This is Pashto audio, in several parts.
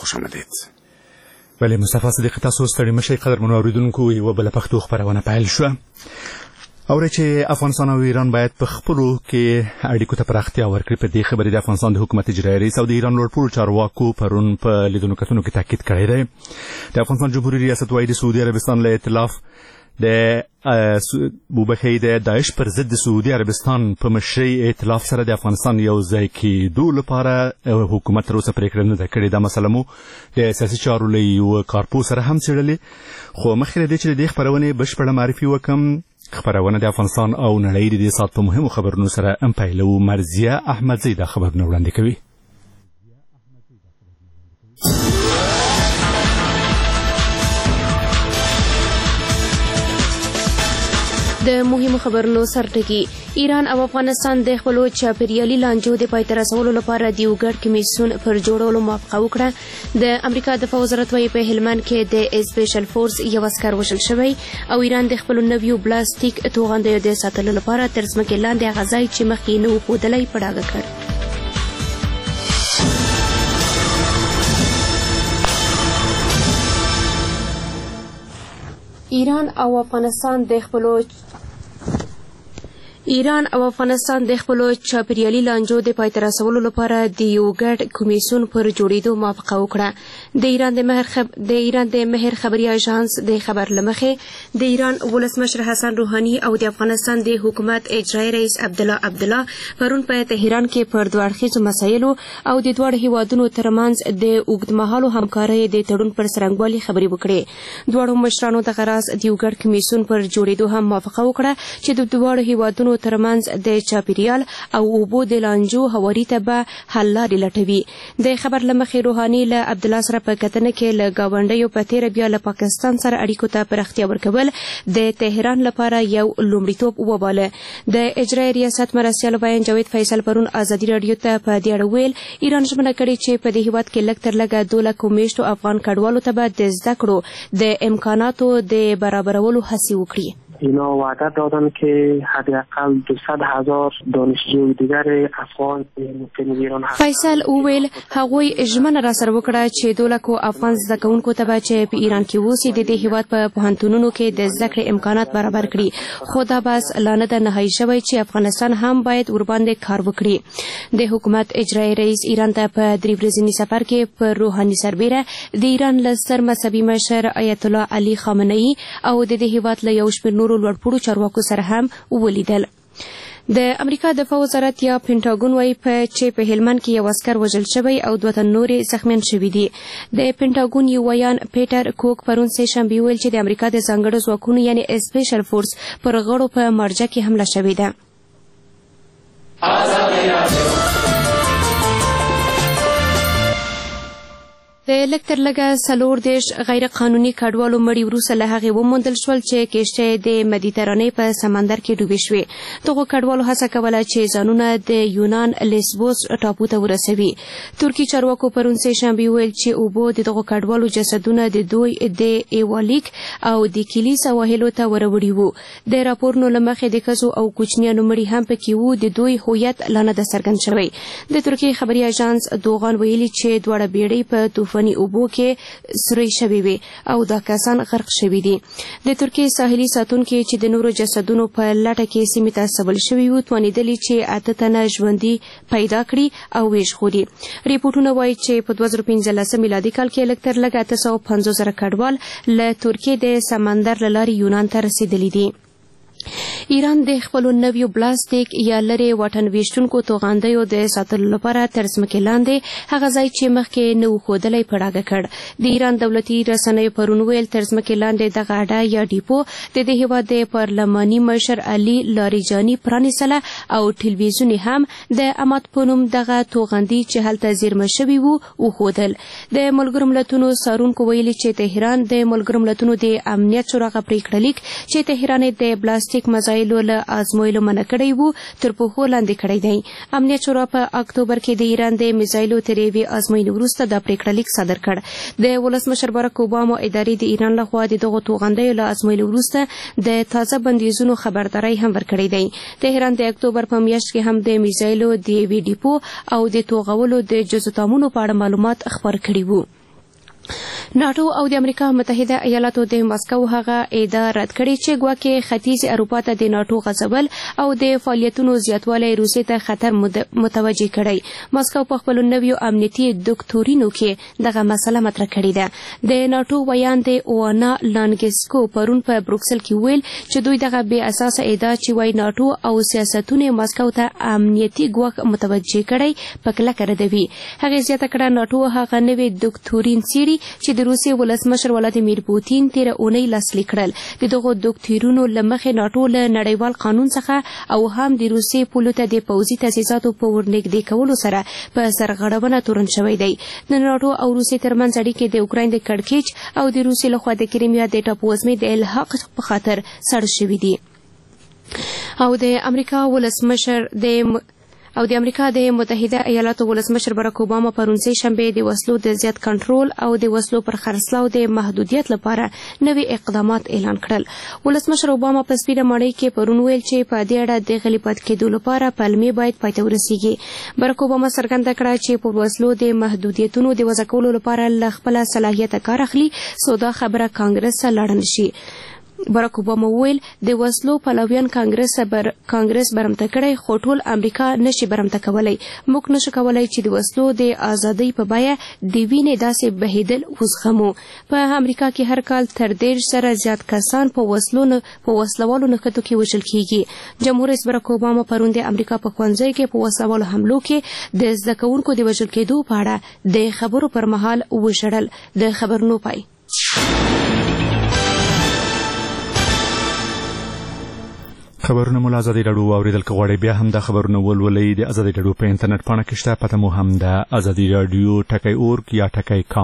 خوش آمدید. بله مصطفی صدیقی، تاسو ستړي مشئ. قدرمنو اوریدونکو، یوه بله پښتو خپرونه پیل شوه. اورئ چې افغانستان او ایران باید په خپلو کې اړیکو ته پراختیا ورکړي. په دې خبرې د افغانستان د حکومت اجرایي رئیس او د ایران لوړپوړو چارواکو پرون په لیدنو کتنو کې تاکید کړی دی. د افغانستان جمهوریت ریاست وايي د سعودي عربستان له ائتلاف د داعش پر ضد د سعودي عربستان په مشرۍ ائتلاف سره د افغانستان یو ځای کېدو لپاره حکومت تر اوسه پرېکړه نه ده کړې. دا مسله مو د سیاسي چارو له یوه کارپوه سره هم څېړلې. خو مخکې له دې چې د دې خپرونې بشپړه معرفي وکړم، خبرونه د افغانستان او نړۍ د دې ساعت په مهمو خبرونو سره پیلوو. مرضیه احمدزی دا خبرونه وړاندې کوي. د مهمو خبرونو سرټکی: ایران او افغانستان د خپلو چاپیریالي لانجو د پای ته رسولو لپاره د یو ګډ کمیسیون پر جوړولو موافقه وکړه. د امریکا دفاع وزارت وايي په هلمند کې د سپیشل فورس یو عسکر وژل شوی او ایران د خپلو نویو بلاستیک توغندیو د ساتلو لپاره تر ځمکې لاندې هغه ځای چې مخکې نه و ښودلی په ډاګه کړ. ایران او افغانستان د خپلو چاپیریالي لانجو د پای ته رسولو لپاره د یو ګډ کمیسیون پر جوړېدو موافقه وکړه. د ایران د مهر خبري اژانس د خبر له مخې د ایران ولسمشر حسن روحاني او د افغانستان د حکومت اجرایي رئیس عبدالله پرون په تهران کې پر دوه اړخیزو مسایلو او د دواړو هیوادونو ترمنځ د اوږدمهالو همکارۍ د تړون پر څرنګوالي خبرې وکړې. دواړو مشرانو دغه راز د یو ګډ کمیسیون پر جوړېدو هم موافقه وکړه چې د دواړو هیوادونو ترمنځ د چاپیریال او اوبو د لانجو هواري ته به حل لارې لټوي. د خبر له مخې روحاني له عبدالله سره په کتنه کې له ګاونډیو په تېره بیا له پاکستان سره اړیکو ته پراختیا ورکول د تهران لپاره یو لومړیتوب وباله. د اجرایي ریاست مرستیال ویان جاوید فیصل پرون ازادي راډیو ته په دې اړه ویل ایران ژمنه کړې چې په دې هیواد کې لږ تر لږه 2 لک میشتو افغان کډوالو ته به د زده کړو د امکاناتو د برابرولو هڅې وکړي. اینا وعده دادن که حداقل 200,000 دانشجوی دیگر افغان مقیم ایران هست. فیصل وویل هغوی ژمنه را سره وکړه چې 2 لکو افغان زده کوونکو ته به چې په ایران کې اوسي د دې هیواد په پوهنتونونو کې د زده کړې امکانات برابر کړي. خو دا بس لا نه ده نهایي شوی چې افغانستان هم باید ورباندې کار وکړي. د حکومت اجرایي رئیس ایران ته په 3 ورځني سفر کې پر روحاني سربیره د ایران له ستر مذهبي مشر آیت الله علي خامنه‌ای او د دې هیواد له یو شمېر نورو لوړپوړو چارواکو سره هم ولیدل. د امریکا دفاع وزارت یا پینټاګون وايي چې په هلمند کې یو عسکر وژل شوی او 2 تن نور زخمیان شوي دي. د پینټاګون یو ویان پیټر کوک پرون سه شنبه ویل چې د امریکا د ځانګړو ځواکونو یعنی سپیشل فورس پر غړو په مرجع کې حمله شوې ده. د لږ تر لږه 40 غیر قانوني کډوالو مړي وروسته له هغې وموندل شول چې کشتۍ د مدیترانې په سمندر کې ډوبې شوې. دغو کډوالو هڅه کوله چې ځانونه د یونان لیسبوس ټاپو ته ورسوي. ترکي چارواکو پرون سه شنبه ویل چې اوبو د دغو کډوالو جسدونه د دوی د ایوالیک او د کیلي سواحلو ته وروړي وو. د راپورونو له مخې د ښځو او کوچنیانو مړي هم پکې وو. د دوی هویت لا نه ده څرګند شوی. د ترکي خبري اژانس دوغان ویلي چې دواړه بیړۍ په طوفاني اوبو کې سوري شوي وي او دا کسان غرق شوي دي. د ترکیې ساحلي ساتونکي چې د نورو جسدونو په لټه کې سیمې ته سبل شوي وو توانېدلي چې 8 تنه ژوندي پیدا کړي او ویښ. ریپورټونه وایي چې په 2015 میلادي کال کې لږ تر لږه 850,000 کډوال له ترکیې د سمندر له لارې یونان ته رسېدلي دي. ایران د خپلو نویو بلاستیک یا لرې واټن ویشتونکو توغندیو د ساتلو لپاره تر ځمکې لاندې هغه ځای چې مخکې نه و ښودلی په ډاګه کړ. د ایران دولتي رسنیو پرون ویل تر ځمکې لاندې دغه اډه یا ډیپو د دې هیواد د پارلماني مشر علي لاریجاني پرانیستله او ټلویزیون هم د امات په نوم دغه توغندي چې هلته زیرمه شوي وو وښودل. د ملګرو ملتونو څارونکو ویلي چې تهران د ملګرو ملتونو د امنیت شورا غ پریکړه لیک چې تهران د پلاستیک مزایلو له ازمویلو منع کړی وو تر پوښښ لاندې کړی دی. امنیت شورا په اکتوبر کې د ایران د میزایلو تر یوې ازموینې وروسته دا پریکړه لیک صادر کړ. د ولسمشر باراک اوباما ادارې د ایران لخوا د دغو توغندیو له ازمویلو وروسته د تازه بندیزونو خبرداری هم ورکړی دی. تهران د اکتوبر په میاشت کې هم د میزایلو د یوې ډیپو او د توغولو د جزو تامونو په اړه معلومات خپاره کړي وو. ناتو او د امریکا متحده ایالاتو د ماسکو هغه ادعا رد کړې چې ګواکې ختیځ اروپا ته د ناتو غځول او د فعالیتونو زیاتوالی روسیې ته خطر متوجه کړی. ماسکو په خپلو نویو امنیتي دکتورینو کې دغه مسله مطرح کړې ده. د ناتو ویان د اوانا لانګسکو پرون په بروکسل کې ویل چې دوی دغه بې اساسه ادعا چې وایي ناتو او سیاستونه ماسکو ته امنیتي ګواښ متوجه کړی په کلکه ردوي. هغې زیاته کړه ناتو هغه نوي دکتورین څیړي چې د روسیې ولسمشر ولادیمیر پوتین تېره اونۍ لاسلیک کړل. د دغو دکتورینو له مخې ناتو له نړیوال قانون څخه او هم د روسیې پولو ته د پوځي تاسیساتو په ورنږدې کولو سره په سرغړونه تورن شوی دی. د ناتو او روسیې ترمنځ اړیکې د اوکراین د کړکېچ او د روسیې لخوا د کریمیا د ټاپووزمې د الحاق په خاطر سړ شوي دي. او د امریکا د متحده ایالاتو ولسمشر براک اوباما پرون سه شنبه د وسلو د زیات کنټرول او د وسلو پر خرڅلاو د محدودیت لپاره نوي اقدامات اعلان کړل. ولسمشر اوباما په سپینه ماڼۍ کې پرون ویل چې په دې اړه د غلي پاتې کېدو لپاره پلمې باید پای ته ورسیږي. براک اوباما څرګنده کړه چې په وسلو د محدودیتونو د وضع کولو لپاره له خپل صلاحیته کار اخلي څو دا خبره کانګرس ته لاړه نشي. براک اوباما ویل د وسلو پلویان کانګرس برمته کړی خو ټول امریکا نشي برمته کولای. موږ نشو کولای چې د وسلو د ازادۍ په بیه د وینې داسې بهیدل وزغمو. په امریکا کې هر کال تر 10 سره زیات کسان په وسلوالو نښتو کې وژل کیږي. جمهور رئیس براک اوباما پرون د امریکا په ښوونځیو کې په وسلوالو حملو کې د زده کوونکو د وژل کېدو په اړه د خبرو پر مهال وژړل. د خبرونو پای. خبرونه مو له ازادي راډیو واوریدل که غواړئ بیا هم دا خبرونه ولولئ د ازادي راډیو په انټرنیټ پاڼه کې شته. پته مو هم ده ازادي راډیو .org یا .com.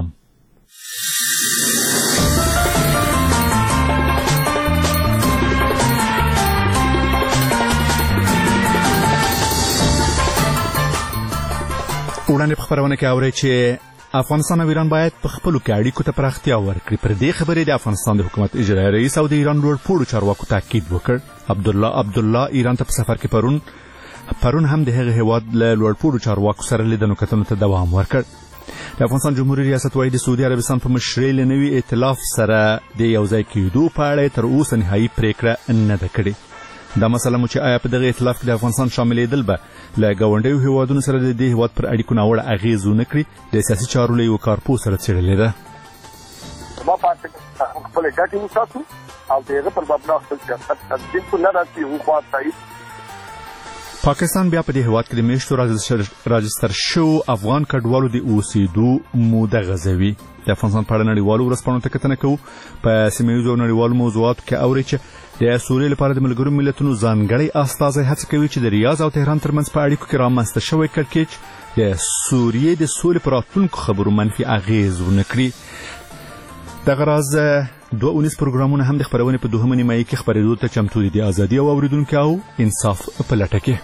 وړاندې په خبرونه کې اورئ چې افغانستان او ایران باید په خپلو کې اړیکو ته پراختیا ورکړي. پر دې خبرې د افغانستان د حکومت اجرایي رئیس او د ایران لوړپوړو چارواکو تاکید وکړ. عبدالله ایران ته په سفر کې پرون هم د هغه هیواد له لوړپوړو چارواکو سره لیدنو کتنو ته دوام ورکړ. د افغانستان جمهوریت ریاست وايي د سعودي عربستان په مشرۍ له نوي ائتلاف سره د یوځای کېدو په اړه تر اوسه نهایي پریکړه نه ده کړې. دا مسله مو چې آیا په دغه ائتلاف کې د افغانستان شاملېدل به له ګاونډیو هیوادونو سره د دې هیواد پر اړیکو ناوړه اغېز ونه کړي، د سیاسي چارو له یوه کارپوه سره څېړلې ده. ما پاتې خپلې ګټې وساتو او د هغه پر مبنا خپل سیاست تنظیم کړو، نه راځي یو خوا تایید. پاکستان بیا په دې هیواد کې د میاشتو راجستر شو افغان کډوالو د اوسېدو موده غځوي. د افغانستان په اړه نړیوالو ورځپاڼو ته کتنه کوو. په سیمه ییزو او نړیوالو موضوعاتو کې اورئ چې د سوریې لپاره د ملګرو ملتونو ځانګړی استازی هڅه کوي چې د ریاض او تهران ترمنځ په اړیکو کې رامنځته شوی کړکېچ د سوریې د سولې پر راتلونکو خبرو منفي اغېز ونه کړي. دغه راز 2 پروګرامونه هم د خپرونې په دوهمه نیمایي کې خپرېدو ته چمتو دي. د ازادي او اوریدونکو او انصاف په لټه کې.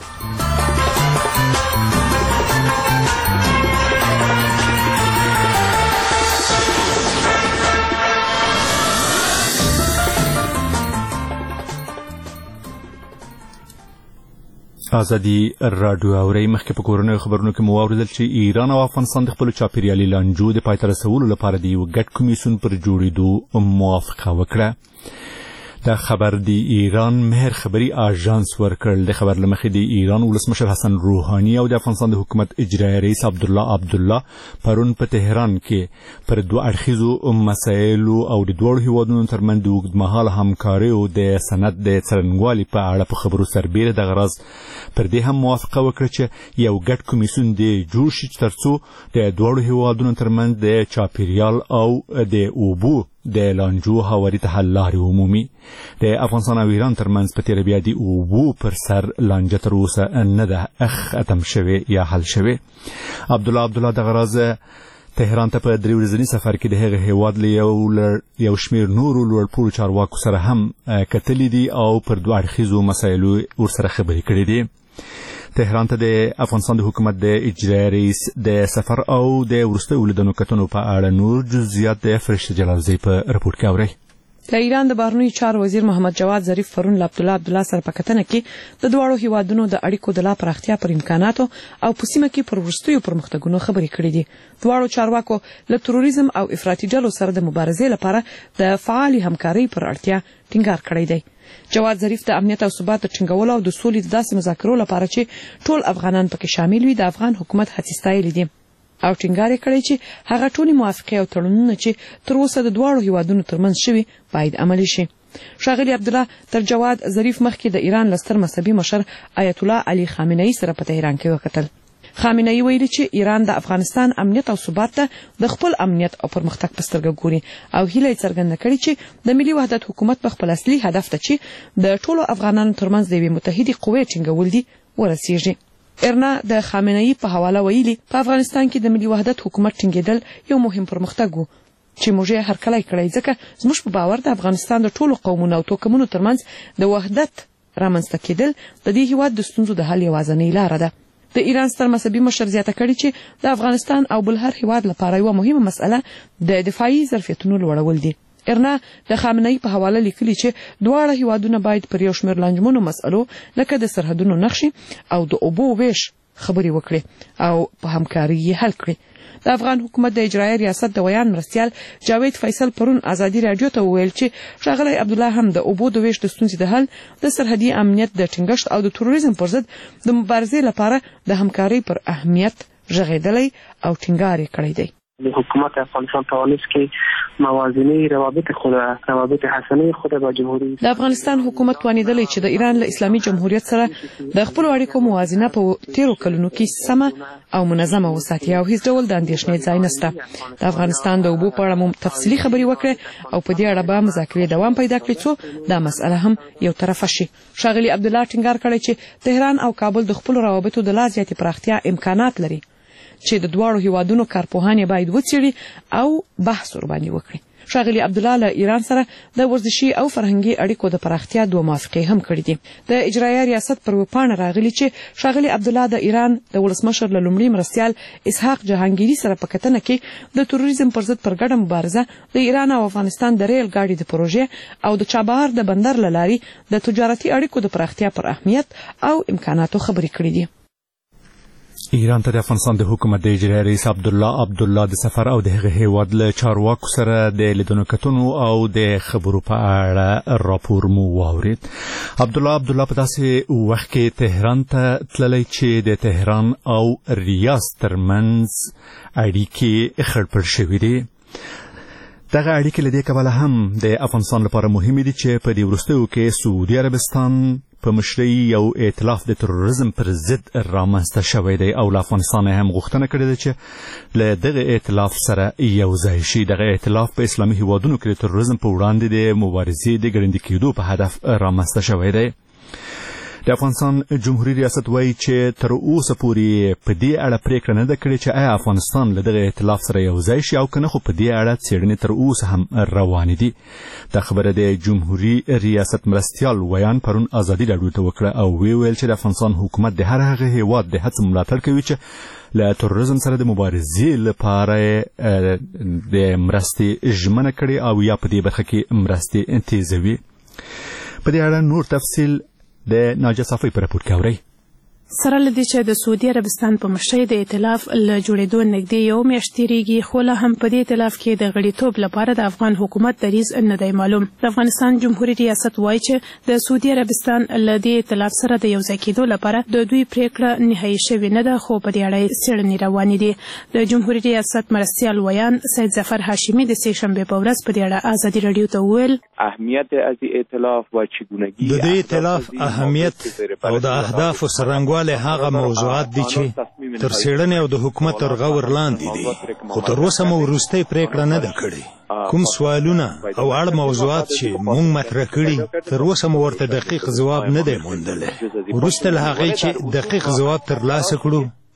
ازادي راډیو اوري. مخکې په کورنیو خبرونو کې مو واوریدل چې ایران او افغانستان د خپلو چاپیریالي لانجو د پای ته رسولو لپاره د یو ګډ کمیسیون پر جوړېدو موافقه وکړه. دا خبر د ایران مهر خبري آژانس ورکړل. د خبر له مخې د ایران ولسمشر حسن روحاني او د افغانستان د حکومت اجرایي رئیس عبدالله پرون په تهران کې پر 2 اړخیزو مسایلو او د دوړو هیوادونو ترمنځ د اوږدمهاله همکاریو د سند د څرنګوالي په اړه په خبرو سربیره د غرض پر دې هم موافقه وکړه چې یو ګډ کمیسیون د جوړ شي ترڅو د دوړو هیوادونو ترمنځ د چاپیریال او د اوبو د لانجو هواري ته حل لارې عمومي. د افغانستان او ایران ترمنځ په تېره بیا د اوبو پر سر لانجه تر اوسه نه ده ختم شوې یا حل شوې. عبدالله دغه راز تهران ته په 3 ورځني سفر کې د هغه هیواد له یو شمېر نورو لوړپوړو چارواکو سره هم کتلي دي او پر 2 اړخیزو مسایلو ورسره خبرې کړې دي. تهران ته د افغانستان د حکومت د اجرایي رئیس د سفر او د وروستیو لیدنو کتنو په اړه نور جزئیات د فرشته جلالزی په رپورټ کې اورئ. د ایران د بهرنیو چارو وزیر محمد جواد ظریف پرون له عبدالله سره په کتنه کې د دواړو هیوادونو د اړیکو د لا پراختیا پر امکاناتو او په سیمه کې پر وروستیو پرمختګونو خبرې کړې دي. دواړو چارواکو له تروریزم او افراطي ډلو سره د مبارزې لپاره د فعالې همکارۍ پر اړتیا ټینګار کړی دی. جواد ظریف د امنیت او ثبات د ټینګولو او د سولې د داسې مذاکرو لپاره چې ټول افغانان پکې شامل وي د افغان حکومت هڅې ستایلې دي او ټینګار یې کړی چې هغه ټولې موافقې او تړونونه چې تر اوسه د دواړو هیوادونو ترمنځ شوي باید عملي شي. ښاغلي عبدالله تر جواد ظریف مخکې د ایران له ستر مذهبي مشر آیت الله علي خامنه‌ای سره په تهران کې وکتل. خامنه‌ای ویلي چې ایران د افغانستان امنیت او ثبات ته د خپل امنیت او پرمختګ په سترګه ګوري او هیله یې څرګنده کړې چې د ملي وحدت حکومت په خپل اصلي هدف ته چې د ټولو افغانانو ترمنځ د یوې متحدې قوې ټینګول دي ورسیږي. ارنا د خامنه‌ای په حواله ویلي په افغانستان کې د ملي وحدت حکومت ټینګېدل یو مهم پرمختګ و چې موږ یې هرکلی کړی ځکه زموږ په باور د افغانستان د ټولو قومونو او توکمونو ترمنځ د وحدت رامنځته کېدل د دې هیواد د ستونزو د حل یوازینۍ لاره ده. د ایران ستر مذهبي مشر زیاته کړې چې د افغانستان او بل هر هیواد لپاره یوه مهمه مسأله د دفاعي ظرفیتونو لوړول دي. ارنا د خامنه‌ای په حواله لیکلي چې دواړه هیوادونه باید پر یو شمېر لانجمنو مسألو لکه د سرحدونو نقشې او د اوبو ویش خبرې وکړي او په همکاري یې حل کړي. د افغان حکومت د اجرایي ریاست د ویان مرستیال جاوید فیصل پرون ازادي رادیو ته وویل چې ښاغلی عبدالله هم د اوبو د ویش د ستونزې د حل د سرحدي امنیت د ټینګښت او د تروریزم پر ضد د مبارزې لپاره د همکارۍ پر اهمیت غږېدلی او ټینګار یې کړی دی. حکومت افغانستان توانست که موازنه روابط حسنه خود با جمهوری د افغانستان حکومت توانیدلی چې د ایران له اسلامي جمهوریت سره د خپل اړیکو موازنه په تیرو کلونو کې سمه او منظمه وساتي او هیڅ ډول د اندېښنې ځای نشته. د افغانستان د اوبو په اړه مو تفصیلي خبرې وکړې او په دې اړه به مذاکرې دوام پیدا کړي څو دا مسأله هم یو طرفه شي. ښاغلي عبدالله ټینګار کړی چې تهران او کابل د خپل روابطو د لا زیاتې پراختیا امکانات لري چې د دواړو هیوادونو کارپوهان باید وڅېړي او بحث ورباندې وکړي. ښاغلي عبدالله له ایران سره د ورزشي او فرهنګي اړیکو د پراختیا دوه موافقې هم کړې دي. د اجرایي ریاست پر وپاڼه راغلي چې ښاغلي عبدالله د ایران د ولسمشر له لومړي مرستیال اسحاق جهانګیري سره په کتنه کې د تروریزم پر ضد پر ګډه مبارزه د ایران او افغانستان د ریل ګاډي د پروژې او د چابهار د بندر له لارې د تجارتي اړیکو د پراختیا پر اهمیت او امکاناتو خبرې کړې دي. ایران ته د افغانستان د حکومت د اجرایي رئیس عبدالله د سفر او د هغه هیواد له چارواکو سره د لیدنو کتنو او د خبرو په اړه راپور مو واورید. عبدالله په داسې وخت کې تهران ته تللی چې د تهران او ریاض ترمنځ اړیکې خړپړ شوې دي. دغه اړیکې له دې کبله هم د افغانستان لپاره مهمې دي چې په دې وروستیو کې سعودي عربستان په مشرۍ یو ائتلاف د تروریزم پر ضد رامنځته شوی دی او له افغانستان هم غوښتنه کړې ده چې له دغه ائتلاف سره یو ځای شي. دغه ائتلاف په اسلامي هیوادونو کې د تروریزم په وړاندې د مبارزې د ګړندي کېدو په هدف رامنځته شوی دی. د افغانستان جمهوریت ریاست وایي چې تر اوسه پورې په دې اړه پریکړه نه ده کړې چې آیا افغانستان له دغه ائتلاف سره یو ځای شي او که نه، خو په دې اړه څېړنې تر اوسه هم روانې دي. دا خبره د جمهوریت ریاست مرستیال ویان پرون ازادي راډیو ته وکړه او ویل چې د افغانستان حکومت د هر هغه هیواد د هڅو ملاتړ کوي چې له تروریزم سره د مبارزې لپاره د مرستې ژمنه کړې او یا په دې برخه کې مرستې تیزوي. په دې اړه نور تفصیل د ناجیه صافی په راپور کې اورئ. سره له دې چې د سعودي عربستان په مشرۍ د ائتلاف له جوړېدو نږدې یو میاشت تېرېږي، خو لا هم په دې ائتلاف کې د غړیتوب لپاره د افغان حکومت دریځ نه دی معلوم. د افغانستان جمهوریت ریاست وایي چې د سعودي عربستان له دې ائتلاف سره د یو ځای کېدو لپاره د دوی پریکړه نهایي شوې نه ده، خو په دې اړه څېړنې روانې دي. د جمهوریت ریاست مرستیال ویان سید ظفر هاشمي د سې شنبې په ورځ په دې اړه ازادي راډیو ته وویل اهمیت از ائتلاف و چگونگی د دې ائتلاف اهمیت او د اهدافو څرنګوالی هغه موضوعات دي چې تر څېړنې او د حکومت تر غور لاندې دي، خو تر اوسه مو وروستۍ پریکړه نه ده کړې. کوم سوالونه او اړ موضوعات چې موږ مطرح کړي تر اوسه مو ورته دقیق ځواب نه دی موندلی. وروسته له هغې چې دقیق ځواب ترلاسه کړو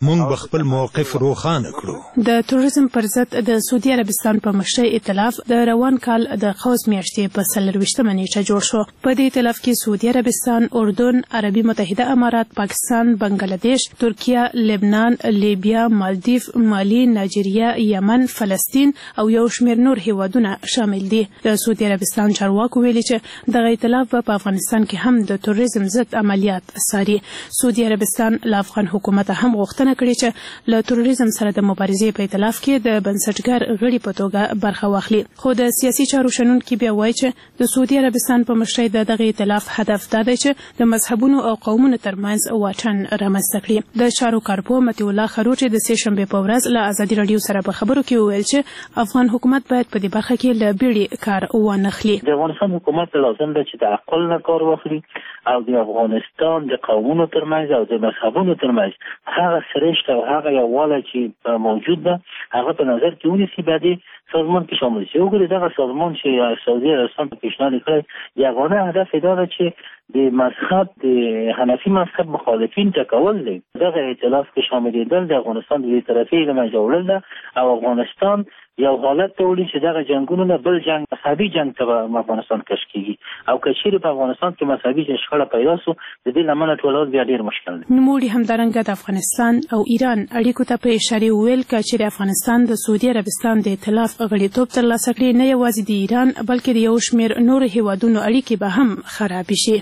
موږ به خپل موقف روښانه کړو. د توریزم پر ضد د سعودي عربستان په مشرۍ ائتلاف د روان کال د قوس میاشتې په 24مه نیټه جوړ شو. په دې ائتلاف کې سعودي عربستان، اردن، عربي متحده امارات، پاکستان، بنگلاديش، ترکیه، لبنان، لیبیا، مالدیف، مالی، نایجیریا، یمن، فلسطین او یو شمېر نور هیوادونه شامل دي. د سعودي عربستان چارواکو ویلي چې دغه ائتلاف په افغانستان کې هم د توریزم ضد عملیات ساري. سعودي عربستان له افغان حکومت هم غوښتنه کړې چې له تروریزم سره د مبارزې په ائتلاف کې د بنسټګر غړي په توګه برخه واخلي. خو د سیاسي چارو شنونکي بیا وایي چې د سعودي عربستان په مشرۍ د دغه ائتلاف هدف دا دی چې د مذهبونو او قومونو ترمنځ واټن رامنځته کړي. د چارو کارپو مطیع الله خروچ د سې شنبې په ورځ له ازادي راډیو سره په خبرو کې وویل چې افغان حکومت باید په دې برخه کې له بیړې کار وانخلي. د افغانستان حکومت لازم ده چې د عقل نه کار واخلي او د افغانستان د قومونو ترمنځ او د مذهبونو ترمنځ هغه سرشت او هغه یووالی چې موجود ده هغه په نظر کې ونیسي، باید سازمان کې شامل شي. وګورئ دغه سازمان چې سعودي عربستان په پیشنهاد کړی یگانه هدف دا ده چې د مذهب د حنفي مذهب مخالفین ټکول دی. دغه ائتلاف کې شاملېدل د افغانستان د طرفي له منځه وړل ده او افغانستان یو حالت ته وړي چې دغه جنګونو نه بل جنګ مذهبي جنګ ته افغانستان کش کیږي او که چیرې په افغانستان کې مذهبي شخړه پیدا سو د دې لمنه ټولول بیا ډیر مشکل دی. نوموړي همدارنګه د افغانستان او ایران اړیکو ته په اشاره ویل چې افغانستان د سعودي عربستان د ائتلاف غړیتوب ترلاسه کړي نه یوازې د ایران بلکې د یو شمېر نور هیوادونو اړیکې به هم خراب شي.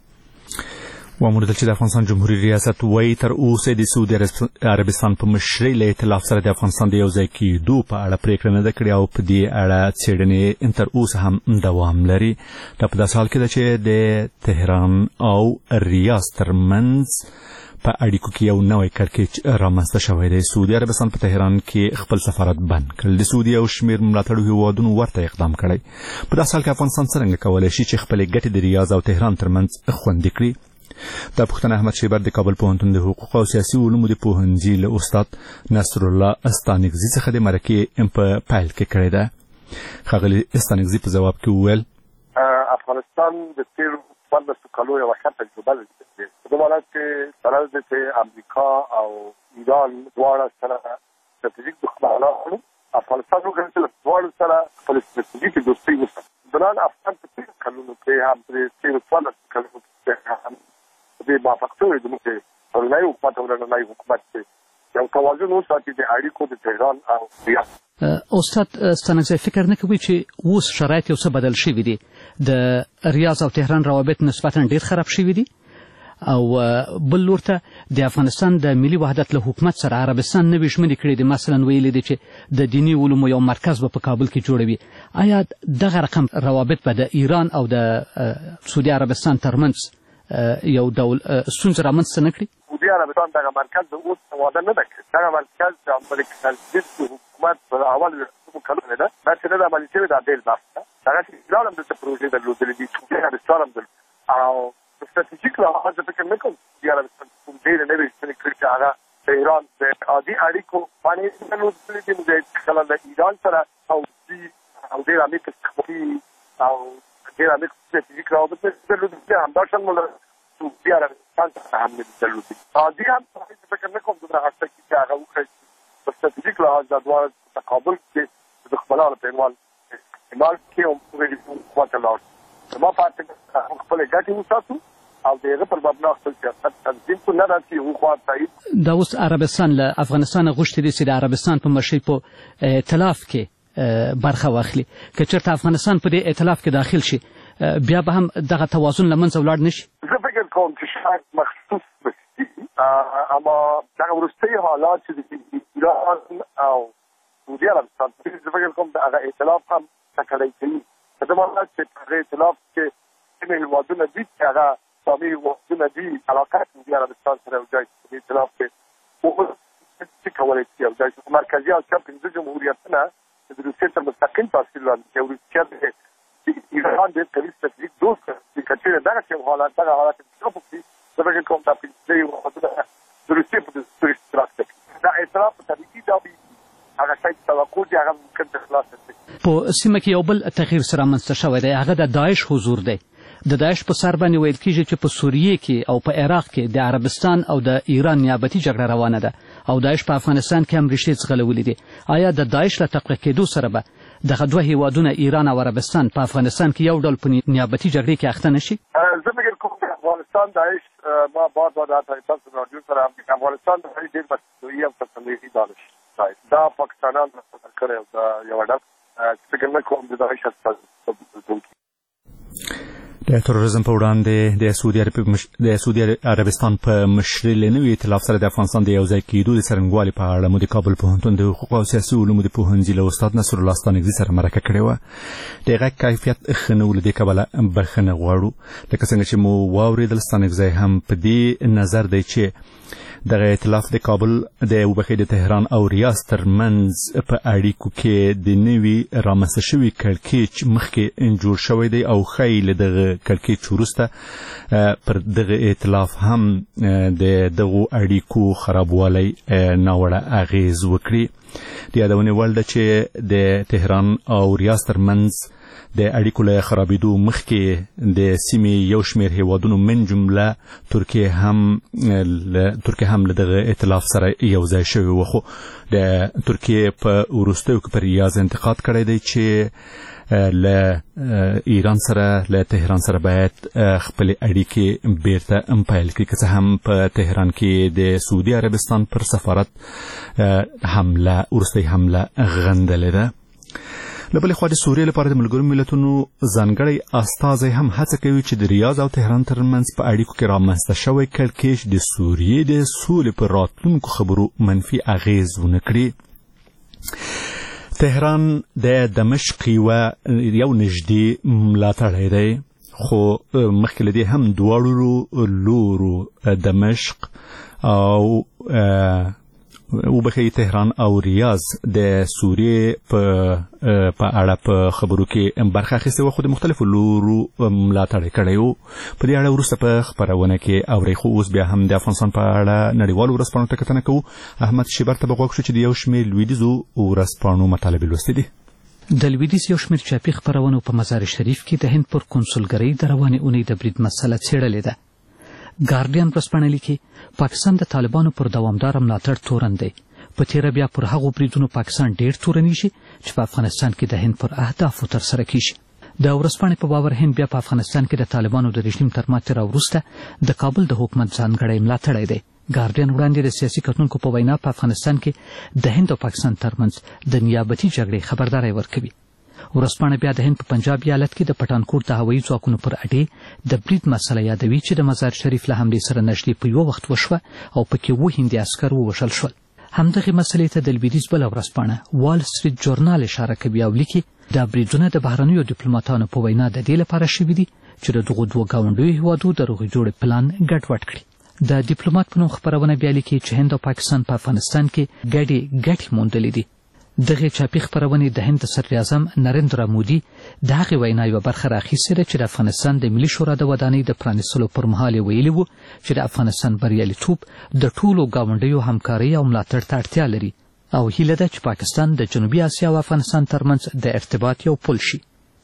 وموردل چې د افغانستان جمهوریت ریاست وایي تر اوسه د سعودي عربستان په مشرۍ له ائتلاف سره د افغانستان د یو ځای کېدو په اړه پریکړه نه ده کړې او په دې اړه څېړنې تر اوسه هم دوام لري. دا په داسې حال کې ده چې د تهران او ریاض ترمنځ په اړیکو کې یو نوی کړکېچ رامنځته شوی دی. سعودي عربستان په تهران کې خپل سفارت بند کړل. د سعودي او شمېر ملاتړو هیوادونو ورته اقدام کړی. په داسې حال کې افغانستان څرنګه کولی شي چې خپلې ګټې د ریاض او تهران ترمنځ خوندي کړي؟ دا پوښتنه احمد شیبر د کابل پوهنتون د حقوق او سیاسي علومو د پوهنځي له استاد نصر الله استانکزي څخه د مرکې په پیل کې کړې ده. ښاغلي استانکزي په ځواب کې وویل افغانستان د تیرو 15 کالو یوه ښه تجربه لري. په دې حالت کې سره د امریکا او ایران دواړه سره ستراتیژیک دښمنان کړو. افغانستان وګڼل چې له دواړو سره خپل ستراتیژیکې دوستۍ وساتي. بنان افغان په تیرو کلونو کې هم په تیرو 15 کلونو کې هم د موافقتوي د موږ ورنای حکومت او ورنای حکومت یو توازن وساتي د اړیکو د تهران او ریاض. استاد استانکزي فکر نه کوي چې اوس شرایط یو څه بدل شوي دي، د ریاض او تهران روابط نسبتا ډیر خراب شوي دي او بل لور ته د افغانستان د ملي وحدت له حکومت سره عربستان نوې ژمنې کړې دي، مثلا ویلي دي چې د دیني علومو یو مرکز به په کابل کې جوړوي. آیا دغه رقم روابط به د ایران او د سعودي عربستان ترمنځ یو ډول ستونزه رامنځته نه کړي؟ سعودي عربستان دغه مرکز د اوس وعده نه ده کړې. دغه مرکز د امریکا حکومت په اول کلونه ده دا چې نه ده عملي شوې، دا بېل بحث ده. دغه چې ایران هم دلته پروژې درلودلې دي، سعودي عربستان هم او ستراتیژیک لحاظ زه فکر نه کوم سعودي عربستان کوم ډېرې نوې ژمنې کړي چې هغه د ایران د عادي اړیکو باندې درلودلې دي. نو د ایران سره او ډېر عمیق او ډېر عمیق ستراتیژیک روابط درلودلي دي. همداشان مو سعودي عربستان سره هم درلودلي. عادي هم فکر نه کوم دومره هڅه کړي چې هغه وکړي په ستراتیژیک لحاظ دا دواړه تقابل کې د دښمنانو په عنوان استعمال کړي او موږ خواته لاړ شو. زما په اړه خپلې ګټې وساتو او د هغه پر مبنا خپل سیاست تنظیم کړو، نه دا چې هغوی خوا تایید. دا اوس عربستان له افغانستانه غوښتي دي چې د عربستان په مشرۍ په ائتلاف کې برخه واخلي. که چېرته افغانستان په دې ائتلاف کې داخل شي بیا به هم دغه توازن له منځه ولاړ نه شي؟ زه فکر کوم چې شاید مخصوص بشي، اما دغه وروستي حالات چې د ایران او سعودي عربستان زه فکر کوم د هغه ائتلاف هم ټکری کوي. په دې معنی چې په هغه ائتلاف کې کومې هېوادونه دي چې هغه اسلامي هېوادونه دي علاقه سعودي عربستان سره یو ځای په ائتلاف کې اوس څه کولی شي یو ځای مرکزي او چپ پنځه جمهوریتونه د روسیې تر مستقیم تاثیر لاندې یو روسیه ایران ډېر قوي ستراتیژیک دوست دی. که چېرې دغه حالات انتخاب وکړي زه فکر کوم دا پنځه هېوادونه د روسیې په دستور اشتراک کوي. دا اعتراف په طبیعي ډول هغه شی چې توقع دي هغه ممکن تر خلاصه شي. په سیمه کې یو بل تغییر سره رامنځته شوی دی، هغه د داعش حضور دی. د داعش په سر باندې ویل کیږي چې په سوریه کې او په عراق کې د عربستان او د ایران نیابتي جګړه روانه ده او داعش په افغانستان کې هم ریښې ځغلولې دي. آیا د داعش له تقویه کېدو سره به دغه دوه هیوادونه ایران او عربستان په افغانستان کې یو ډول په نیابتي جګړې کې اخته نشي؟ زه فکر کوم چې افغانستان داعش ما بار دا تاسو راډیو سره افغانستان د داعش ډېر مسؤلیت او تسلیحي دانش دا پاکستانان کړی دا یو ډول فکر نه کوم د داعش اصل د تروریزم په وړاندې د سعودي عربستان په مشرۍ له نوي ائتلاف سره د افغانستان د یوځای کېدو د څرنګوالي په اړه مو د کابل پوهنتون د حقوق او سیاسي علومو د پوهنځي له استاد نصر الله ستانکزي سره مرکه کړې وه. د غږ کیفیت ښه نه و، له دې کبله بښنه غواړو. لکه څنګه چې مو واورېدل، ستانکزی هم په دې نظر دی چې دغه ائتلاف د کابل د تهران او ریاض ترمنځ په اړیکو کې د نوي رامنځته شوي کړکېچ مخکې جوړ شوی دی او ښایي له دغه کړکېچ وروسته پر دغه ائتلاف هم د دغو اړیکو خرابوالی ناوړه اغیز وکړي. د یادونې وړ ده چې د تهران او ریاض ترمنځ د اړیکو له خرابېدو مخکې د سیمې یو شمېر هیوادونو من جمله ترکیه هم له دغه ائتلاف سره یو ځای شوی و، خو د ترکیه په وروستیو کې پر ریاض انتقاد کړی دی چې له ایران سره له تهران سره باید خپل اړیکې بیرته پیل کړي، که څه هم په تهران کې د سعودي عربستان پر سفارت وروستۍ حمله غندلې ده. له بلې خوا د سوریې لپاره د ملګرو ملتونو ځانګړی استازی هم هڅه کوي چې د ریاض او تهران ترمنځ په اړیکو کې رامنځته شوی کړکېچ د سوریې د سولې پر راتلونکو خبرو منفي اغیز ونه کړي. تهران د دمشق یو نږدې ملاتړی دی، خو مخکې له دې هم دواړو لورو دمشق او تهران او ریاض د سوریې په اړه په خبرو کې برخه اخیستې وه، خو د مختلفو لورو ملاتړ یې کړی و. په دې اړه وروسته په خپرونه کې اورئ، خو اوس بیا هم د افغانستان په اړه نړیوالو ورځپاڼو ته کتنه کوو. احمد شیبر ته به غوږ شو چې د یو شمېر لویدیځو ورځپاڼو مطالبې لوستې دي. د لویدیځ یو شمېر چاپي خپرونو په مزار شریف کې د هند پر کنسولګرۍ د روانې اونۍ د برید مسله څېړلې ده. ګارډین ورځپاڼه لیکي پاکستان د طالبانو پر دوامداره ملاتړ تورن دی. په تیره بیا پر هغو بریدونو پاکستان ډېر تورنیږي چې په افغانستان کې د هند پر اهدافو ترسره کیږي. د ورځپاڼې په باور هند بیا په افغانستان کې د طالبانو د رژیم تر ماتې راوروسته د کابل د حکومت ځانګړی ملاتړی دی. ګارډین وړاندې د سیاسي کتونکو په وینا په افغانستان کې د هند او پاکستان ترمنځ د نیابتي جګړې خبرداری ورکوي. ورځپاڼه بیا د هند په پنجاب ایالت کې د پټانکوټ د هوایي ځواکونو پر اډې د برید مسله یادوي چې د مزار شریف له حملې سره نږدې په یو وخت وشوه او پکې 7 هندي عسکر ووژل شول. همدغې مسلې ته د لویدیځ بله ورځپاڼه وال سټریټ جورنال اشاره کوي او لیکي دا بریدونه د بهرنیو ډیپلوماتانو په وینا د دې لپاره شوي دي چې د دغو دوه ګاونډیو هیوادو د روغې جوړې پلان ګډوډ کړي. د ډیپلومات په نوم خپرونه بیا لیکي چې هند او پاکستان په افغانستان کې ګټې موندلې دي. دغه چاپي خپرونې د هند صدراعظم نریندرا مودي د هغې وینا یوه برخه راخیستې ده چې د افغانستان د ملي شورا د ودانۍ د پرانیستلو پر مهال یې ویلي وو چې د افغانستان بریالیتوب د ټولو ګاونډیو همکارۍ او ملاتړ ته اړتیا لري او هیله ده چې پاکستان د جنوبي اسیا او افغانستان ترمنځ د ارتباط یو پل شي.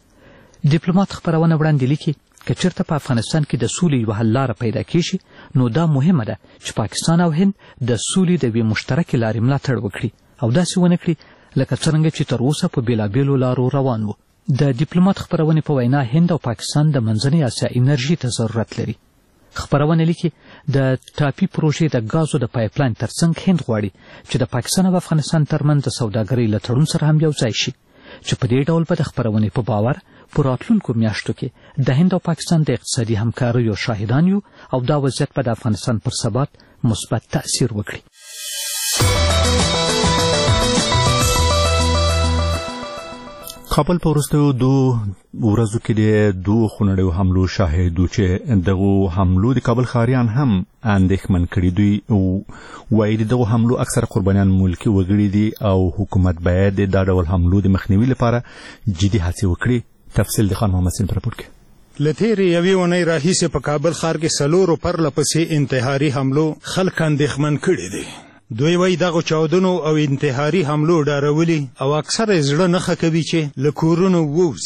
ډیپلومات خپرونه وړاندې لیکي که چېرته په افغانستان کې د سولې یوه حل لاره پیدا کیږي نو دا مهمه ده چې پاکستان او هند د سولې د یوې مشترکې لارې ملاتړ وکړي او داسې ونه کړي لکه څرنګه چې تر اوسه په بېلابېلو لارو روان وو. د ډیپلومات خپرونې په وینا هند او پاکستان د منځنۍ اسیا انرژي ته ضرورت لري. خپرونه لیکي د ټاپي پروژې د ګازو د پایپلاین ترڅنګ هند غواړي چې د پاکستان او افغانستان ترمنځ د سوداګرۍ له تړون سره هم یو ځای شي چې په دې ډول به د خپرونې په باور په راتلونکو میاشتو کې د هند او پاکستان د اقتصادي همکاریو شاهدان یو او دا وضعیت به د افغانستان پر ثبات مثبت تأثیر وکړي. کابل په وروستیو 2 ورځو کې د 2 خونړیو حملو شاهد و چې دغو حملو د کابل ښاریان هم اندېښمن کړي. دوی وایي د دغو حملو اکثره قربانیان ملکي وګړي دي او حکومت باید د دا ډول حملو د مخنیوي لپاره جدي هڅې وکړي. تفصیل د خان محمد سین په راپور کې. له تېرې یوې اونۍ راهیسې په کابل ښار کې 4 پرلپسې انتحاري حملو خلک اندېښمن کړي دي. دوی وایي دغو چاودنو او انتحاري حملو ډارولي او اکثره زړه نښه کوي چې له کورونو ووځي.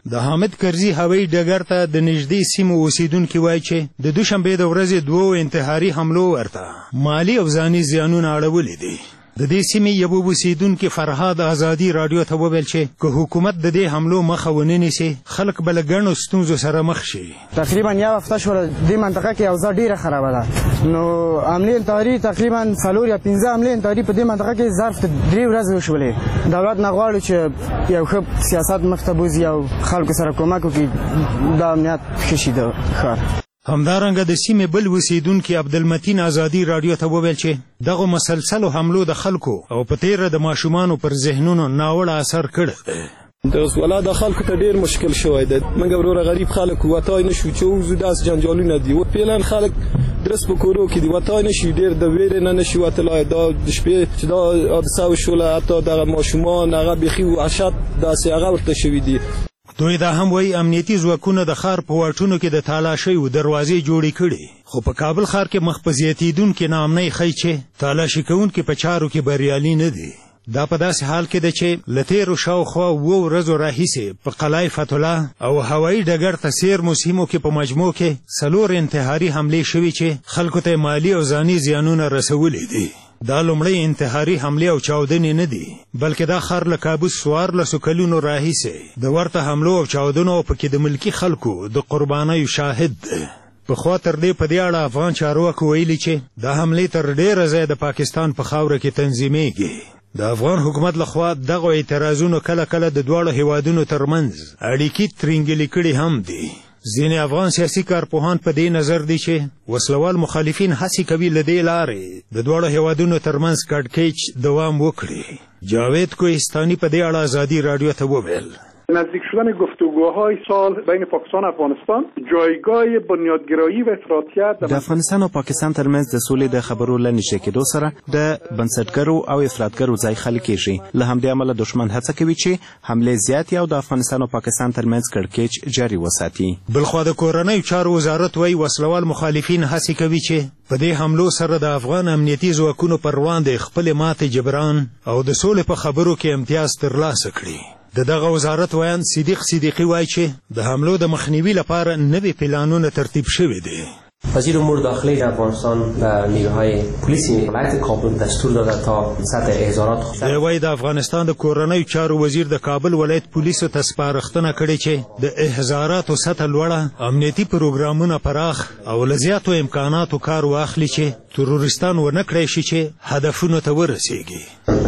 د حامد کرزي هوایي ډګر ته د نږدې سیمو اوسیدونکي وایي چې د دوشنبې د ورځې 2 انتحاري حملو ورته مالی او ځاني زیانونه اړولي دي. د دې سیمې یو اوسیدونکي فرهاد آزادي رادیو ته وویل چې که حکومت د دې حملو مخه ونه نیسي خلک به له ګڼو ستونزو سره مخ شي. تقریبا یو هفته شوله دې منطقه کې اوضاع ډېره خرابه ده. نو حملې انتحاري تقریبا 4 یا 15 حملې انتحاري په دې منطقه کې ظرف 3 ورځې وشولې. دولت نه غواړي چې یو ښه سیاست مخ ته بوځي او خلکو سره کومک وکړي د امنیت ښه شي د ښار. همدارنګه د سیمې بل اوسیدونکي عبدالمتین آزادي رادیو ته وویل چې دغه مسلسلو حملو د خلکو او په تیره د ماشومانو پر ذهنونو ناوړه اثر کړی دی. د ولا د خلکو ته ډیر مشکل شوی دی. موږ وروره غریب خلک وتای نشو چې وزو داس جنجالونه دي او پیلان خلک درس په کورو کې دی وتای نشي ډیر د ویرې نه نشي وتلای دا د شپې چې دا حادثه وشوله حتی دغه ماشومان هغه بيخي وحشت داسې هغه ورته شوي دي. دوی دا هم وایي امنیتي ځواکونه د ښار په واټونو کې د تالاشیو دروازې جوړې کړي خو په کابل ښار کې مخ په زیاتېدونکې ناامنۍ ښیي چې تالاشي کوونکي په چارو کې بریالي نه دي. دا په داسې حال کې ده چې له تېرو شاوخوا 2 ورځو راهیسې په قلعه فتح الله او هوایي ډګر ته څیرمو سیمو کې په مجموع کې 4 انتحاري حملې شوي چې خلکو ته مالي او ځاني زیانونه رسولي دي. دا لومړی انتحاري حملې او چاودنې نه دي بلکې دا ښار له کابوس 14 کلونو راهیسې د ورته حملو او چاودنو او پکې د ملکي خلکو د قربانیو شاهد دی. پخوا تر دې په دې اړه افغان چارواکو ویلي چې دا حملې تر ډېره ځایه د پاکستان په خاوره کې تنظیمېږي. د افغان حکومت لخوا دغه اعتراضونو کله کله د دواړو هیوادونو ترمنځ اړیکې ترینګلې کړي هم دي. ځینې افغان سیاسي کارپوهان په دې نظر دي چې وسلوال مخالفین هڅې کوي له دې لارې د دواړو هیوادونو ترمنځ کړکېچ دوام وکړي. جاوید کوهستاني په دې اړه آزادي رادیو ته وویل نزدیک شدن گفتگوهای سال بین پاکستان و افغانستان جایگاه بنیادگرایی و افراطیت د افغانستان او پاکستان ترمنځ د سولې د خبرو له نشي کېدو سره د بنسټګرو او افراطګرو ځای خالي کېږي. له همدې امله دښمن هڅه کوي چې حملې زیاتې او د افغانستان او پاکستان ترمنځ کړکېچ جاري وساتي. بلخوا د کورنیو چارو وزارت وایي وسلوال مخالفین هڅې کوي چې په دې حملو سره د افغان امنیتي ځواکونو پر وړاندې خپلې ماتې جبران او د سولې په خبرو کې امتیاز ترلاسه کړي. دغه وزارت ویان صدیق صدیقی وایي چې د حملو د مخنیوي لپاره نوي پلانونه ترتیب شوي دي. وزیر امور داخلی افغانستان و نیروهای پلیسی ولایت کابل دستور داده تا سطح احضارات دی وایي د افغانستان د کورنیو چارو وزیر د کابل ولایت پولیسو ته سپارښتنه کړې چې د احضاراتو سطح لوړه امنیتي پروګرامونه پراخ او له زیاتو امکاناتو کار واخلي چې تروریستان ونه کړی شي چې هدفونو ته ورسیږي.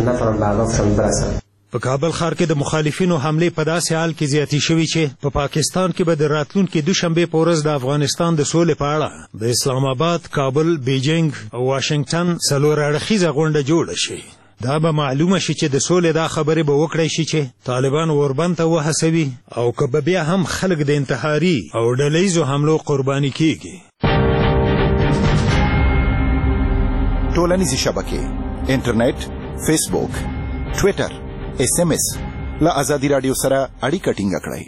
په کابل ښار کې د مخالفینو حملې په داسې حال کې زیاتې شوي چې په پاکستان کې به د راتلونکي دوشنبې په ورځ د افغانستان د سولې په اړه د اسلام آباد، کابل، بیجینګ او واشنگټن 4 اړخیزه غونډه جوړه شي. دا به معلومه شي چې د سولې دا خبرې به وکړی شي چې طالبان اوربند ته وهڅوي او که به بیا هم خلک د انتحاري او ډلهییزو حملو قرباني کیږي. ټولنیزې شبکې انټرنیټ، فیسبوک، ټویټر، SMS له آزادي رادیو سره اړیکه ټینګه کړئ.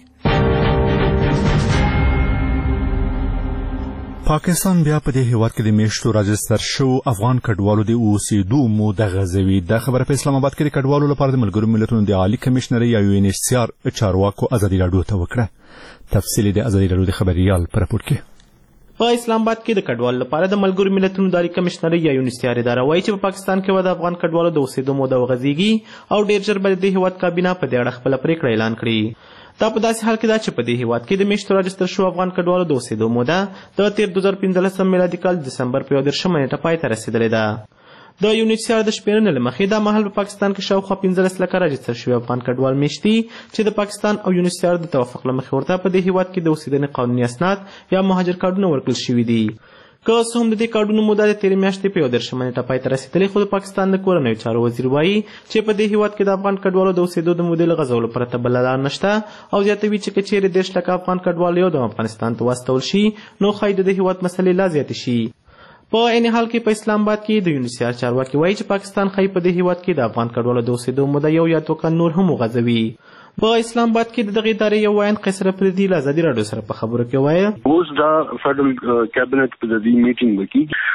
پاکستان بیا په دې هیواد کې د میشتو راجستر شو افغان کډوالو د اوسېدو موده غځوي. دا خبره په اسلام آباد کې د کډوالو لپاره د ملګرو ملتونو د عالی کمشنري یا UNHCR چارواکو آزادي رادیو ته وکړه. تفصیل د آزادي رادیو د خبريال په راپور کې. په اسلام آباد کې د کډوالو لپاره د ملګرو ملتونو د عالی کمشنري یا UNHCR اداره وایي چې په پاکستان کې د افغان کډوالو د اوسېدو موده وغځېږي او ډېر ژر به د دې هیواد کابینه په دې اړه خپله پرېکړه اعلان کړي. دا په داسې حال کې ده چې په دې هیواد کې د میشتو راجستر شو افغان کډوالو د اوسېدو موده د تېر 2015 میلادي کال دسمبر په 13 نیټه پای ته رسېدلې ده. د UNHCR د شمېرنې له مخې دا مهال په پاکستان کې شاوخوا 15 لکه راجستر شوي افغان کډوال میشتي چې د پاکستان او UNHCR د توافق له مخې ورته په دې هیواد کې د اوسېدنې قانوني اسناد یا مهاجر کارډونه ورکړل شوي دي. که څه هم د دې کارډونو موده د تېرې میاشتې په 13 نیټه پای ته رسېدلې خو د پاکستان د کورنیو چارو وزیر وایي چې په دې هیواد کې د افغان کډوالو د اوسېدو د مودې له غځولو پرته بله لار نشته او زیاتوي چې که چیرې 10 لکه افغان کډوال یو دم افغانستان ته واستول شي نو ښایي د دې هیواد مسلې لا زیاتې شي. په عین حال کې په اسلام آباد کې د UNHCR چارواکي وایي چې پاکستان ښایي په دې هیواد کې د افغان کډوالو د اوسېدو موده یو یا 2 کال نور هم وغځوي. په اسلام آباد کې د دغې ادارې یو وایند قیصر افریدي له ازادي راډیو سره په خبرو کې وایي اوس دا فدرل کابینټ په دې میټینګ وکړي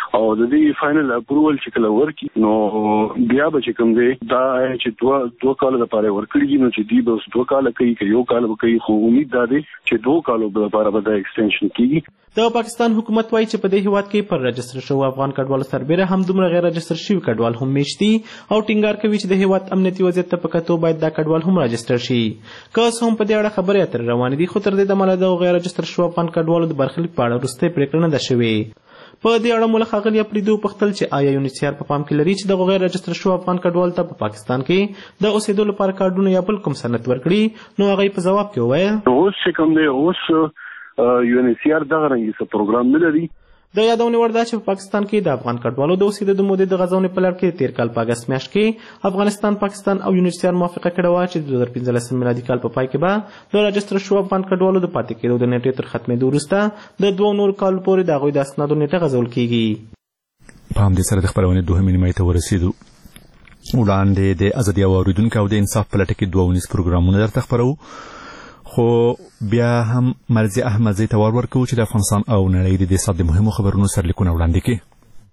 او د دې فائنل اپروول چې کله ورکی نو بیا به چې کوم دی دا چې دوه کال لپاره ورکړي نو چې دی به 2 کال کوي که یو کال کوي خو امید ده چې 2 کال لپاره به دا ایکسټنشن کیږي. د پاکستان حکومت وایي چې په دې هیواد کې پر رجستر شوی افغان کډوالو سربېره هم دومره غیر رجستر شوي کډوال هم میشت دي او ټینګار کوي چې د هیواد امنیتي وضعیت ته په کتو باید دا کډوال هم رجستر شي. که اوس هم په دې اړه خبرې اترې روانې دي خو تر دې دمه د غیر رجستر شوو افغان کډوالو د برخلیک په اړه وروستۍ پرېکړه نه ده شوې. په دې اړه مو له ښاغلي اپریدو وپوښتل چې آیا یونیسیار په پام کې لري چې دغو غیر رجستر شوو افغان کډوالو ته په پاکستان کې د اوسېدو لپاره کارډونه یا بل کوم سند ورکړي. نو هغه یې په ځواب کې وویل اوس چې کوم دی اوس یونیسیار دغه رنګي څه پروګرام نه لري. د یادونې وړ ده چې په پاکستان کې د افغان کډوالو د اوسېدو مودې د غځونې په لړ کې تېر کال په اګست میاشت کې افغانستان پاکستان او یونیسیار موافقه کړې وه چې د 2015 میلادي کال په پای کې به د رجستر شوو افغان کډوالو د پاتې کېدو د نیټې تر ختمېدو وروسته د 2 نورو کالو پورې د هغوی د اسنادو نیټه غځول کېږي. په همدې سره د خپرونې 2 نیمایي ته ورسېدو. وړاندې د ازادي اوریدونکو او د انصاف په لټه کې 2 پروګرامونه درته خپرو خو بیا هم مرزي احمدزي ته ورکوو چې د افغانستان او نړۍ د دې ساعت د مهمو خبرونو سرلیکونه وړاندې کړي.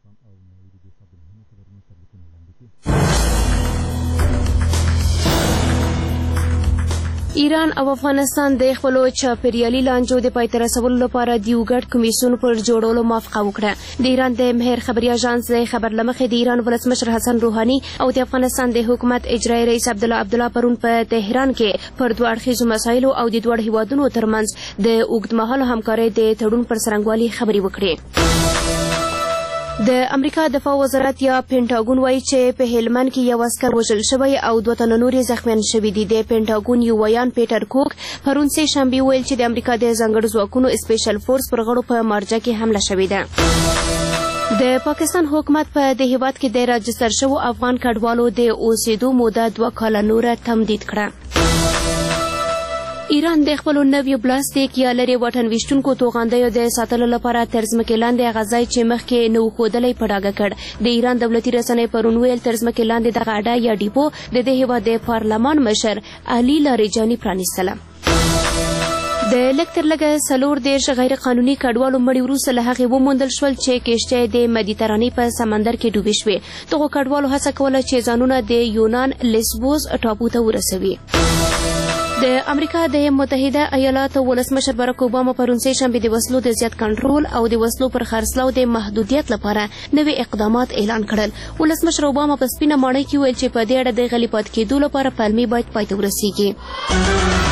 ایران او افغانستان د خپلو چاپیریالي لانجو د پای ته رسولو لپاره د یو ګډ کمیسیون پر جوړولو موافقه وکړه. د ایران د مهر خبري اژانس د خبر له مخې د ایران ولسمشر حسن روحاني او د افغانستان د حکومت اجرایي رئیس عبدالله پرون په تهران کې پر 2 اړخیزو مسایلو او د 2 هیوادونو ترمنځ د اوږدمهاله همکارۍ د تړون پر څرنګوالي خبرې وکړې. د امریکا دفاع وزارت یا پینټاګون وایي چې په هلمند کې یو عسکر وژل شوی او 2 تنه نور زخمیان شوي دي. د پینټاګون یو ویان پیټر کوک پرون سه شنبه ویل چې د امریکا د ځانګړو ځواکونو سپیشل فورس پر غړو په مارجه کې حمله شوې ده. د پاکستان حکومت په د هیواد کې د راجستر شوو افغان کډوالو د اوسېدو موده 2 کاله نوره تمدید کړه. ایران د خپلو نویو بلاستیک یا لرې واټن ویشتونکو توغندیو د ساتلو لپاره تر ځمکې لاندې هغه ځای چې مخکې نه و ښودلی په ډاګه کړ. د ایران دولتي رسنۍ پرون ویل تر ځمکې لاندې دغه اډه یا ډیپو د دې هیواد د پارلمان مشر علي لاریجاني پرانیستله. د لږ تر لږه 40 غیر قانوني کډوالو مړي وروسته له هغې وموندل شول چې کشتۍ د مدیترانې په سمندر کې ډوبې شوې. دغو کډوالو هڅه کوله چې ځانونه د یونان لیسبوس ټاپو ته ورسوي. د امریکا د متحده ایالاتو ولسمشر باراک اوباما پرون سه شنبه د وسلو د زیات کنټرول او د وسلو پر خرڅلاو د محدودیت لپاره نوي اقدامات اعلان کړل. ولسمشر اوباما په سپینه ماڼۍ کې ویل چې په دې اړه د غلي پاتې کېدو لپاره پلمې باید پای ته ورسیږي.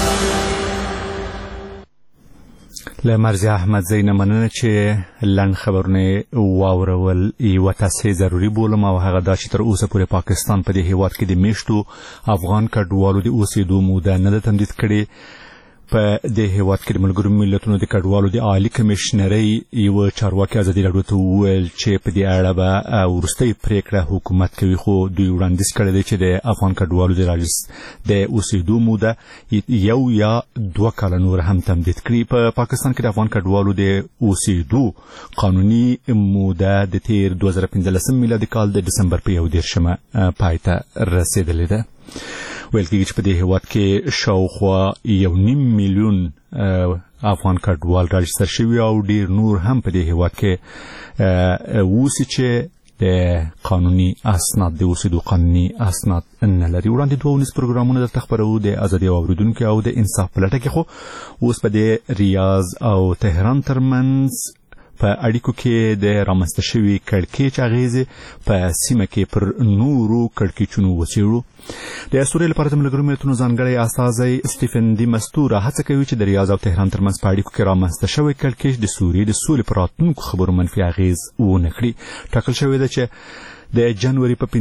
له مرزي احمدزي نه مننه چې لنډ خبرونه واورول. یوه تاسې ضروري بولم او هغه دا چې تر اوسه پورې پاکستان په دې هیواد کې د میشتو افغان کډوالو د اوسېدو موده نه ده تمدید کړې. په دې هیواد کې د ملګرو ملتونو د کډوالو د عالي کمیشنرۍ یوه چارواکي ازادي راډیو ته وویل چې په دې اړه به وروستۍ پرېکړه حکومت کوي خو دوی وړاندیز کړی دی چې د افغان کډوالو د اوسېدو موده 1 یا 2 کاله نور هم تمدید کړي. په پاکستان کې د افغان کډوالو د اوسېدو قانوني موده د تیر 2015 میلادي کال د دسمبر په 11 پای ته رسېدلې ده. ویل کېږي چې په دې هیواد کې شاوخوا 1.5 میلیون افغان کډوال راجستر شوي او ډیر نور هم په دې هیواد کې اوسي چې د قانوني اسناد د اوسېدو قانوني اسناد نه لري. وړاندې 2 پروګرامونه درته خپرو د ازادي اوریدونکو او د انصاف په لټه کې خو اوس په د ریاض او تهران ترمنځ په اړیکو کې د رامنځته شوي کړکېچ اغیزې په سیمه کې پر نورو کړکېچونو وڅېړو. د سوریې لپاره د ملګرو ملتونو ځانګړی استازی سټیفن دی مستوره هڅه کوي چې د ریاض او تهران ترمنځ په اړیکو کې رامنځته شوی کړکېچ د سوریې د سولې پر راتلونکو خبرو منفي اغیز ونه کړي. ټاکل شوې ده چې د جنوري په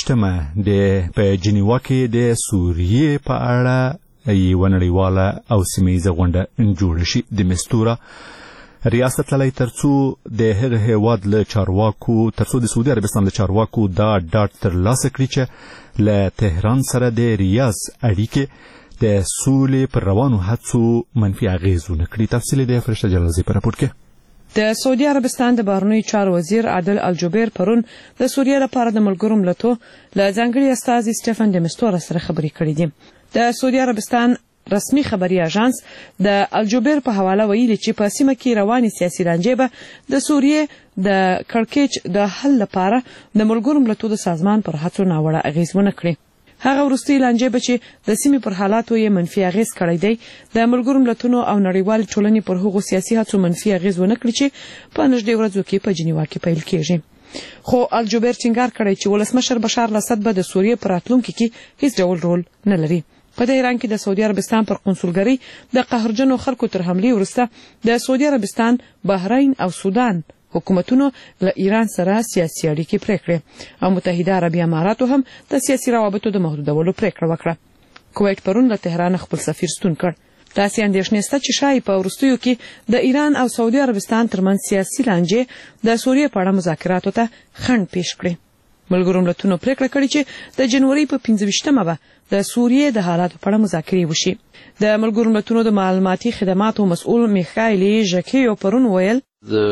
25 په جنیوا کې د سوریې په اړه یوه نړیواله او سیمه ییزه غونډه جوړه شي. د مستوره ریاست تللی ترڅو د هغه هیواد له چارواکو ترڅو د سعودي عربستان له چارواکو دا ډاډ ترلاسه کړي چې له تهران سره د ریاض اړیکې د سولې پر روانو هڅو منفي اغیز ونه کړي. تفصیل د فرشته جلالزی په راپور کې. د سعودي عربستان د بهرنیو چارو وزیر عادل الجبیر پرون د سوریې لپاره د ملګرو ملتونو له ځانګړي استازي سټیفن دی مستوره سره خبرې کړې دي. د سعودي عربستان رسمي خبري اژانس د الجبیر په حواله ویلي چې په سیمه کې رواني سیاسي لانجې به د سوریې د کړکېچ د حل لپاره د ملګرو ملتونو سازمان پر هڅو ناوړه اغیز ونه کړي. هغه وروستي لانجې به چې د سیمې پر حالاتو یې منفي اغیز کړی دی د ملګرو ملتونو او نړیوال ټولنې پر هغو سیاسي هڅو منفي اغیز ونه کړي چې په نږدې ورځو کې په جنیوا کې پیل کیږي. خو الجبیر ټینګار کړی چې ولسمشر بشار الاسد به د سوریې په راتلونکي کې هیڅ ډول رول نه لري. په دې ایران کې د سعودي عربستان پر قونسلګرۍ د قهرجنو خلکو تر حملې وروسته د سعودي عربستان، بحرین او سودان حکومتونو له ایران سره سیاسي اړیکې پرې کړې او متحده عربي اماراتو هم د سیاسي روابطو د محدودولو پریکړه وکړه. کویت پرون له تهران خپل سفیر ستون کړ. داسې اندېښنې شته چې شایي په وروستیو کې د ایران او سعودي عربستان ترمنځ سیاسي لانجې د سوریې په اړه مذاکراتو ته خنډ پیښ کړي. ملګرو ملتونو پریکړه کړې چې د جنوري په 15مه به د سوریې د حالاتو په اړه مذاکرې وشي. د ملګرو ملتونو د معلوماتي خدماتو مسؤل میخائیل ژکیو پرون ویل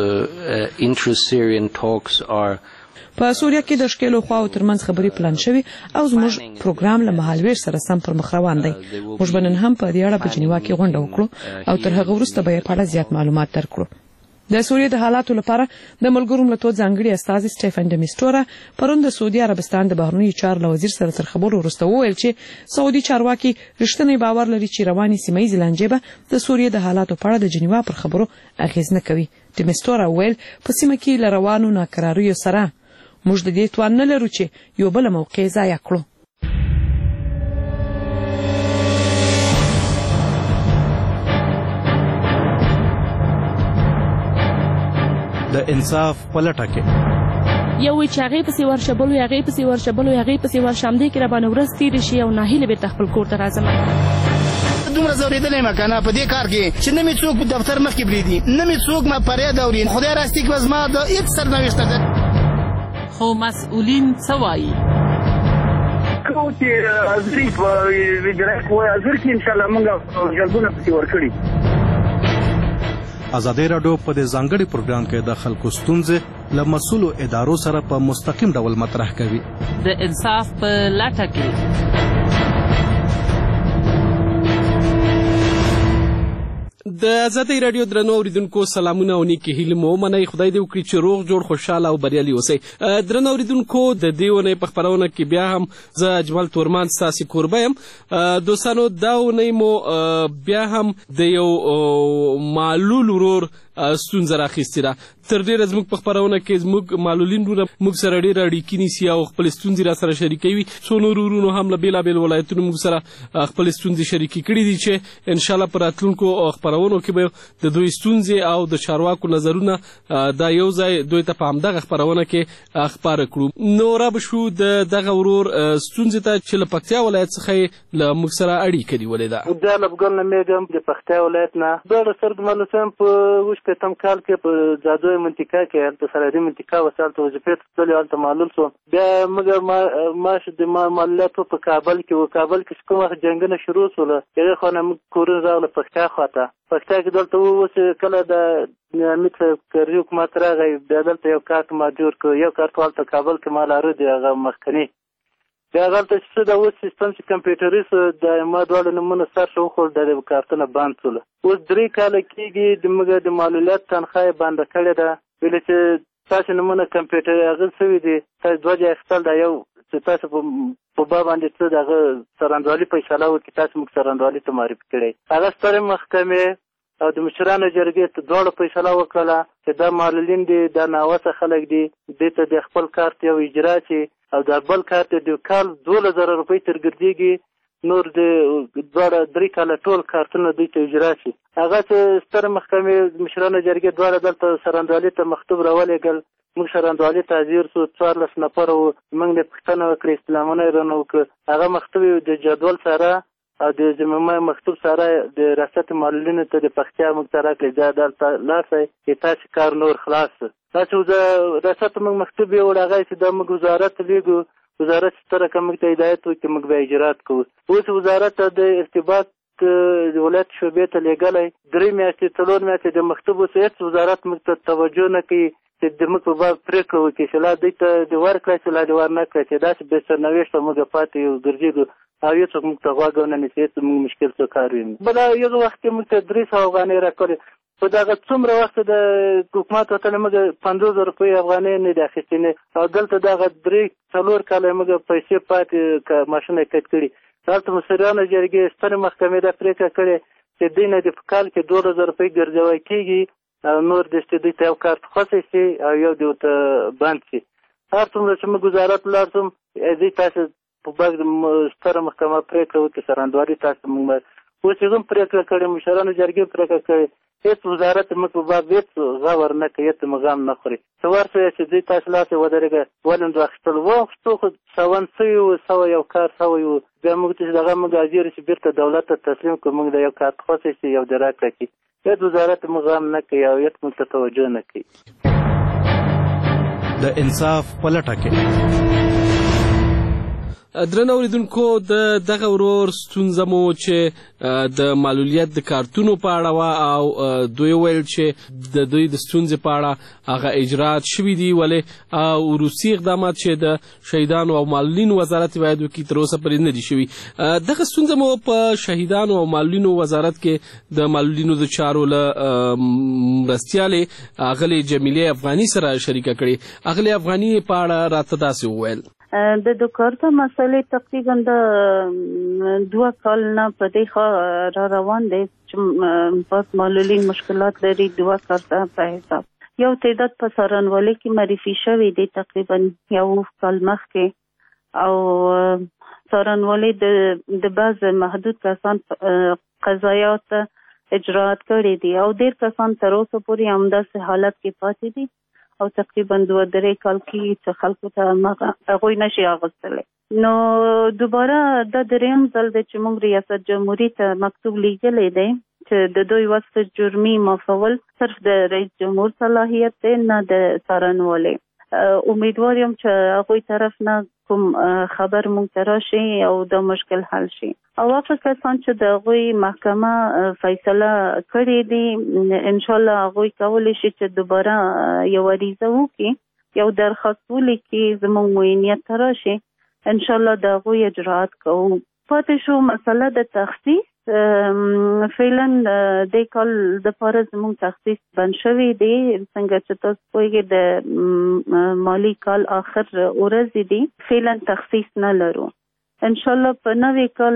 په سوریه کې د شکلو خواو ترمنځ خبرې پلان شوي او زموږ پروګرام له مهالویر سره سم پر مخ روان دی. موږ به نن هم په دې اړه په جنیوا کې غونډه وکړو او تر هغه وروسته به یې په اړه زیات معلومات درکړو. د سوریې د حالاتو لپاره د ملګرو ملتونو ځانګړي استازي سټیفن دمیسټورا پرون د سعودي عربستان د بهرنیو چارو له وزیر سره تر خبرو وروسته وویل چې سعودي چارواکي رښتینی باور لري چې رواني سیمایي لانجې به د سوریې د حالاتو په اړه د جنیوا پر خبرو اغیز نه کوي. دمیسټورا وویل په سیمه کې له روانو ناکراریو سره موږ د دې توان نه لرو چې یو بل موقع ضایع کړو. د انصاف په لټه کې یو چې هغې پسې ورشبلو هغې پسې ورشبلو هغې پسې ورشم دی کې راباندې ورځ تېرې شي او ناهیلې بېرته خپل کور ته راځم. دومره ځورېدلی یم که نه په دې کار کې چې نه مې څوک په دفتر مخکې پرېږدي نه مې څوک ما فریاد اوري. خدای راستي کې به زما د هېڅ سرنوشته ده. خو مسؤلین څه وایي؟ کوم چې حاضري په وزارت وایي حاضر کې انشاءالله موږ جلبونه پسې ورکړي. ازادي راډیو په دې ځانګړي پروګرام کې د خلکو ستونزې له مسؤلو ادارو سره په مستقیم ډول مطرح کوي. د انصاف په لټه کې د ازادي راډیو درنو اوریدونکو سلامونه او نیکی هیله مو منئ. خدای دې وکړي چې روغ جوړ خوشاله او بریالي اوسئ. درنو اوریدونکو د دې ونې په خپرونه کې بیا هم زه اجمل تورمان ستاسې کوربه یم. دوستانو دا ونې مو بیا هم د یو معلول ورور ستونزه راخیستې ده. تر ډېره زموږ په خپرونه کې زموږ معلولین وروڼه موږ سره ډېره اړیکې نیسي او خپلې ستونزې را سره شریکوي. څو نور ورونو هم له بېلابېل ولایتونو موږ سره خپلې ستونزې شریکې کړي دي چې انشاءالله په راتلونکو خپرونو کې به د دوی ستونزې او د چارواکو نظرونه دا یو ځای دوی ته په همدغه خپرونه کې خپاره کړو. نو را به شو د دغه ورور ستونزې ته چې له پکتیا ولایت څخه یې له موږ سره اړیکه نیولې ده. دا له افغان نمیږم د پکتیا ولایت نه دواړه سر د مالوسم په کتم کال کې په جادوی منطقه کې هلته سرحدي منطقه وسه هلته وظیفې ته تللې هلته معلول شوم. بیا مګر معاش د معلولاتو په کابل کې و. کابل کې چې کوم وخت جنګونه شروع شول هغې خوا نه موږ کورونه راغله پکتیا خواته. پکتیا کې دلته اوس کله د امید کرزي حکومت راغی بیا دلته یو کارت ما جوړ کړ. یو کارت هلته کابل کې ما لاره دی هغه مخکني بیا هلته چې څه د اوس سیستم چې کمپیوټري سو د ما دواړه نومونه سر شو وخوړ د کارتونه بند شول. اوس 3 کاله کېږي د موږ د معلولیت تنخواه یې بنده کړې ده. ویلې چې تاسو نومونه کمپیوټري اخیستل شوي دي تاسو 2 ځایه اخیستل دا یو چې تاسو په با باندې څه دغه سرندوالي فیصله وکړي تاسو موږ سرندوالي ته معرفي کړئ. هغه سترې محکمې او د مشرانو جرګې ته دواړو فیصله وکړله چې دا معلولین دي دا ناوسه خلک دي دې ته د خپل کارت یو اجرا چې او دا بل کارت د کال 12,000 روپۍ تر ګرځېږي نور د دواړه 3 کاله ټول کارتونه دوی ته اجرا شي. هغه چې ستره محکمې مشرانو جرګې دواړه دلته سرندوالي ته مکتوب راولېږل. موږ سرندوالي ته حاضر شو 14 نفره وو. موږ نه پوښتنه وکړه استعلامونه یې رانه وکړه. هغه مکتوب د جدول سره او د زمومه مکتوب سره د ریاست معلولینو ته د پکتیا موږ ته راکړئ دا دلته لاړ شئ چې تاسې کار نور خلاص شو. دا چې د ریاست موږ مکتوب یې وړ هغه چې دا موږ وزارت ته لیږو وزارت ستره که موږ ته هدایت وکړي موږ به اجرات کوو. اوس وزارت ته د ارتباط ولایت شعبې ته لیږلی 3 میاشتې 4 میاشتې د مکتوب اوس هېڅ وزارت موږ ته توجه نه کوي چې د موږ په باب پرېکړه وکړي چې لا دوی ته د ورکړی چې لا د ور نه کړی چې داسې بې سرنوشته موږ پاتې یو ګرځېږو او یو څوک موږ ته غوږ ونه نیسي هېڅ موږ مشکل څه کار وینو بله یو وخت کې موږ ته 300 افغانۍ راکړې په دغه څومره وخت د حکومت وطن موږ 50,000 روپۍ افغانۍ نه دي اخیستې او دلته دغه 3-4 کاله موږ پیسې پاتې ماشین یې قید کړي هلته مشرانو جرګې سترې محکمې دا پرېکړه کړې چې دوی نه د په کال کې 2,000 روپۍ ګرځوی کېږي او نور دې دوی ته یو کارت خوښی شي او یو دې ورته بند شي هر څومره چې موږ وزارت ولاړ شوم دوی تاسو په باب ستره محکمه پرېکړه وکړي څرنګوالي تاسو موږ اوس یې هم پرېکړه کړې مشرانو جرګې پرېکړه کړې هېڅ وزارت موږ په باب هېڅ غور نه کوي هېڅ مغام نه خوري څه ورته چې دوی تاسو لاس ودرېږه ولې واخیستل واخیستو خو ساون سوي وو سوی یو کار سوی وو بیا موږ ته چې دغه موږ حاضر چې بېرته دولت ته تسلیم کړو موږ د یو کارت خوښی شي یو دې راکړه کړي هېڅ وزارت مغام نه کوي او هېڅ موږ ته توجه نه کوي د انصاف په لټه کې درنو اوریدونکو دغه ورور ستونزه مو چې د معلولیت د کارتونو په اړه وه او دوی ویل چې د دوی د ستونزې په اړه هغه اجرات شوي دي ولې وروستي اقدامات چې د شهیدانو او معلولینو وزارت باید وکړي تر اوسه پورې نه دي شوي دغه ستونزه مو په شهیدانو او معلولینو وزارت کې د معلولینو د چارو له مرستیالې اغلې جمیلې افغاني سره شریکه کړې اغلې افغاني په اړه راته داسې وویل د کارته مسئلې تقریبا د 2 کال نه په دې خوا را روان دی چې پس معلولین مشکلات لري 2 کارته په حساب یو تعداد په څارنوالۍ کې معرفي شوی دی تقریبا 1 کال مخکې او څارنوالۍ د بعض محدود کسان قضایات اجراات کړي دي او ډېر کسان تر اوسه پورې همداسې حالت کې پاتې دي او تقریبا 2-3 کال کې چې خلکو ته هغوی نشي اغوستلی نو دوباره دا درېیم ځل دی چې موږ ریاست جمهوري ته مکتوب لیږلی دی چې د دوی وصف جرمي معافول صرف د رئیس جمهور صلاحیت دی نه د څارنوالۍ امیدوار یم چې هغوی طرف نه کوم خبر موږ ته راشي او دا مشکل حل شي او هغه کسان چې د هغوی محکمه فیصله کړې دي انشاءالله هغوی کولی شي چې دوباره یو عریضه وکړي یو درخواست ولیکي زموږ معینیت ته راشي انشاءالله د هغوی اجراات کوو پاتې شو مسله د تخصیص فعلا د کال د پاره زموږ تخصیص بند شوی دی څنګه چې تاسو پوهیږئ د مالی کال آخر ورځې دي فعلا تخصیص نه لرو انشاءالله په نوی کال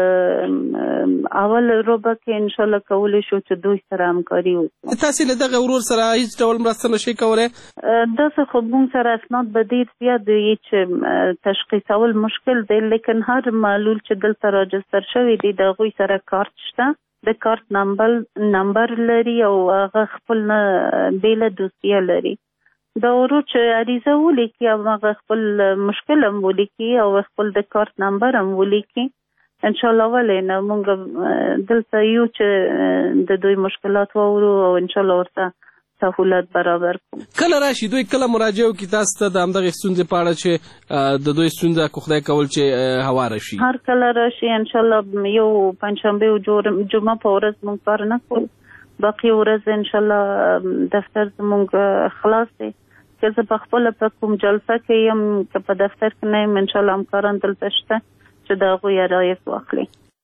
اول روبه کې انشاءالله کولی شو چې دوی سره همکاري وکړو تاسو له دغه ورور سره هیڅ ډول مرسته نشئ کولی داسې خو موږ سره اسناد به ډېر زیات دي چې تشخیصول مشکل دی لیکن هر معلول چې دلته راجستر شوی دی د هغوی سره کارت شته د کارت نمبر لري او هغه خپل بیله دوسیه لري دا ورور چې عریضه ولیکي او هغه خپل مشکل هم ولیکي او خپل د کارت نمبر هم ولیکي انشاءالله ولې نه موږ دلته یو چې د دوی مشکلات واورو او انشاءالله ورته سهولت برابر کړو کله راشي دوی کله مراجعه وکړي تاسو ته د همدغې ستونزې په اړه چې د دوی ستونزه که خدای کول چې هواره شي هر کله راشي انشاءالله یو پنجشنبې او جمعه په ورځ موږ کار نه کوو باقي ورځ انشاءالله دفتر زموږ خلاص دی که زه په خپله په کوم جلسه کې یم که په دفتر کې نه یم انشاءالله همکاران دلته شته چې د هغوی رعایت واخلي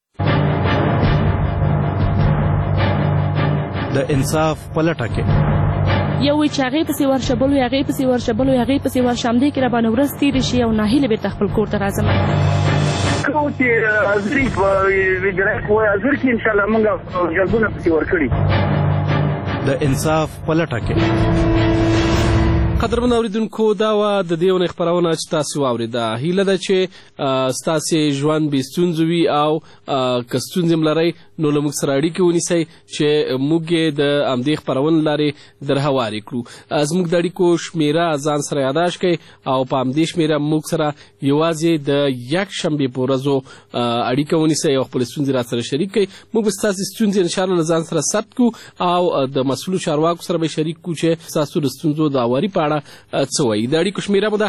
د انصاف په لټه کې یو وی چې هغې پسې ورشه بل وی هغې پسې ورشه بل وی هغې پسې ورشه همدې کې راباندې ورځ تېرې شي او ناهیلې بېرته خپل کور ته راځم کوم چې حاضري په ویجرای کوی حاضر کې انشاءالله موږ جلبونه پسې ورکړي د انصاف په لټه کې قدرمن اوریدونکو دا وه د دې اونۍ خپرونه چې تاسو واورېده هیله ده چې ستاسې ژوند بې ستونزو وي او که ستونزې هم لرئ نو له موږ سره اړیکې ونیسئ چې موږ یې د همدې خپرونې لارې در هوارې کړو زموږ د اړیکو شمېره ځان سره یاداش کړئ او په همدې شمېره موږ سره یوازې د یکشنبې په ورځو اړیکه ونیسئ او خپلې ستونزې را سره شریک کړئ موږ به ستاسې ستونزې انشاءالله له ځان سره ثبت کړو او د مسؤلو چارواکو سره به شریک کړو چې ستاسو د ستونزو د هواري په اړه څه وایي. د اړیکو شمیره مو ده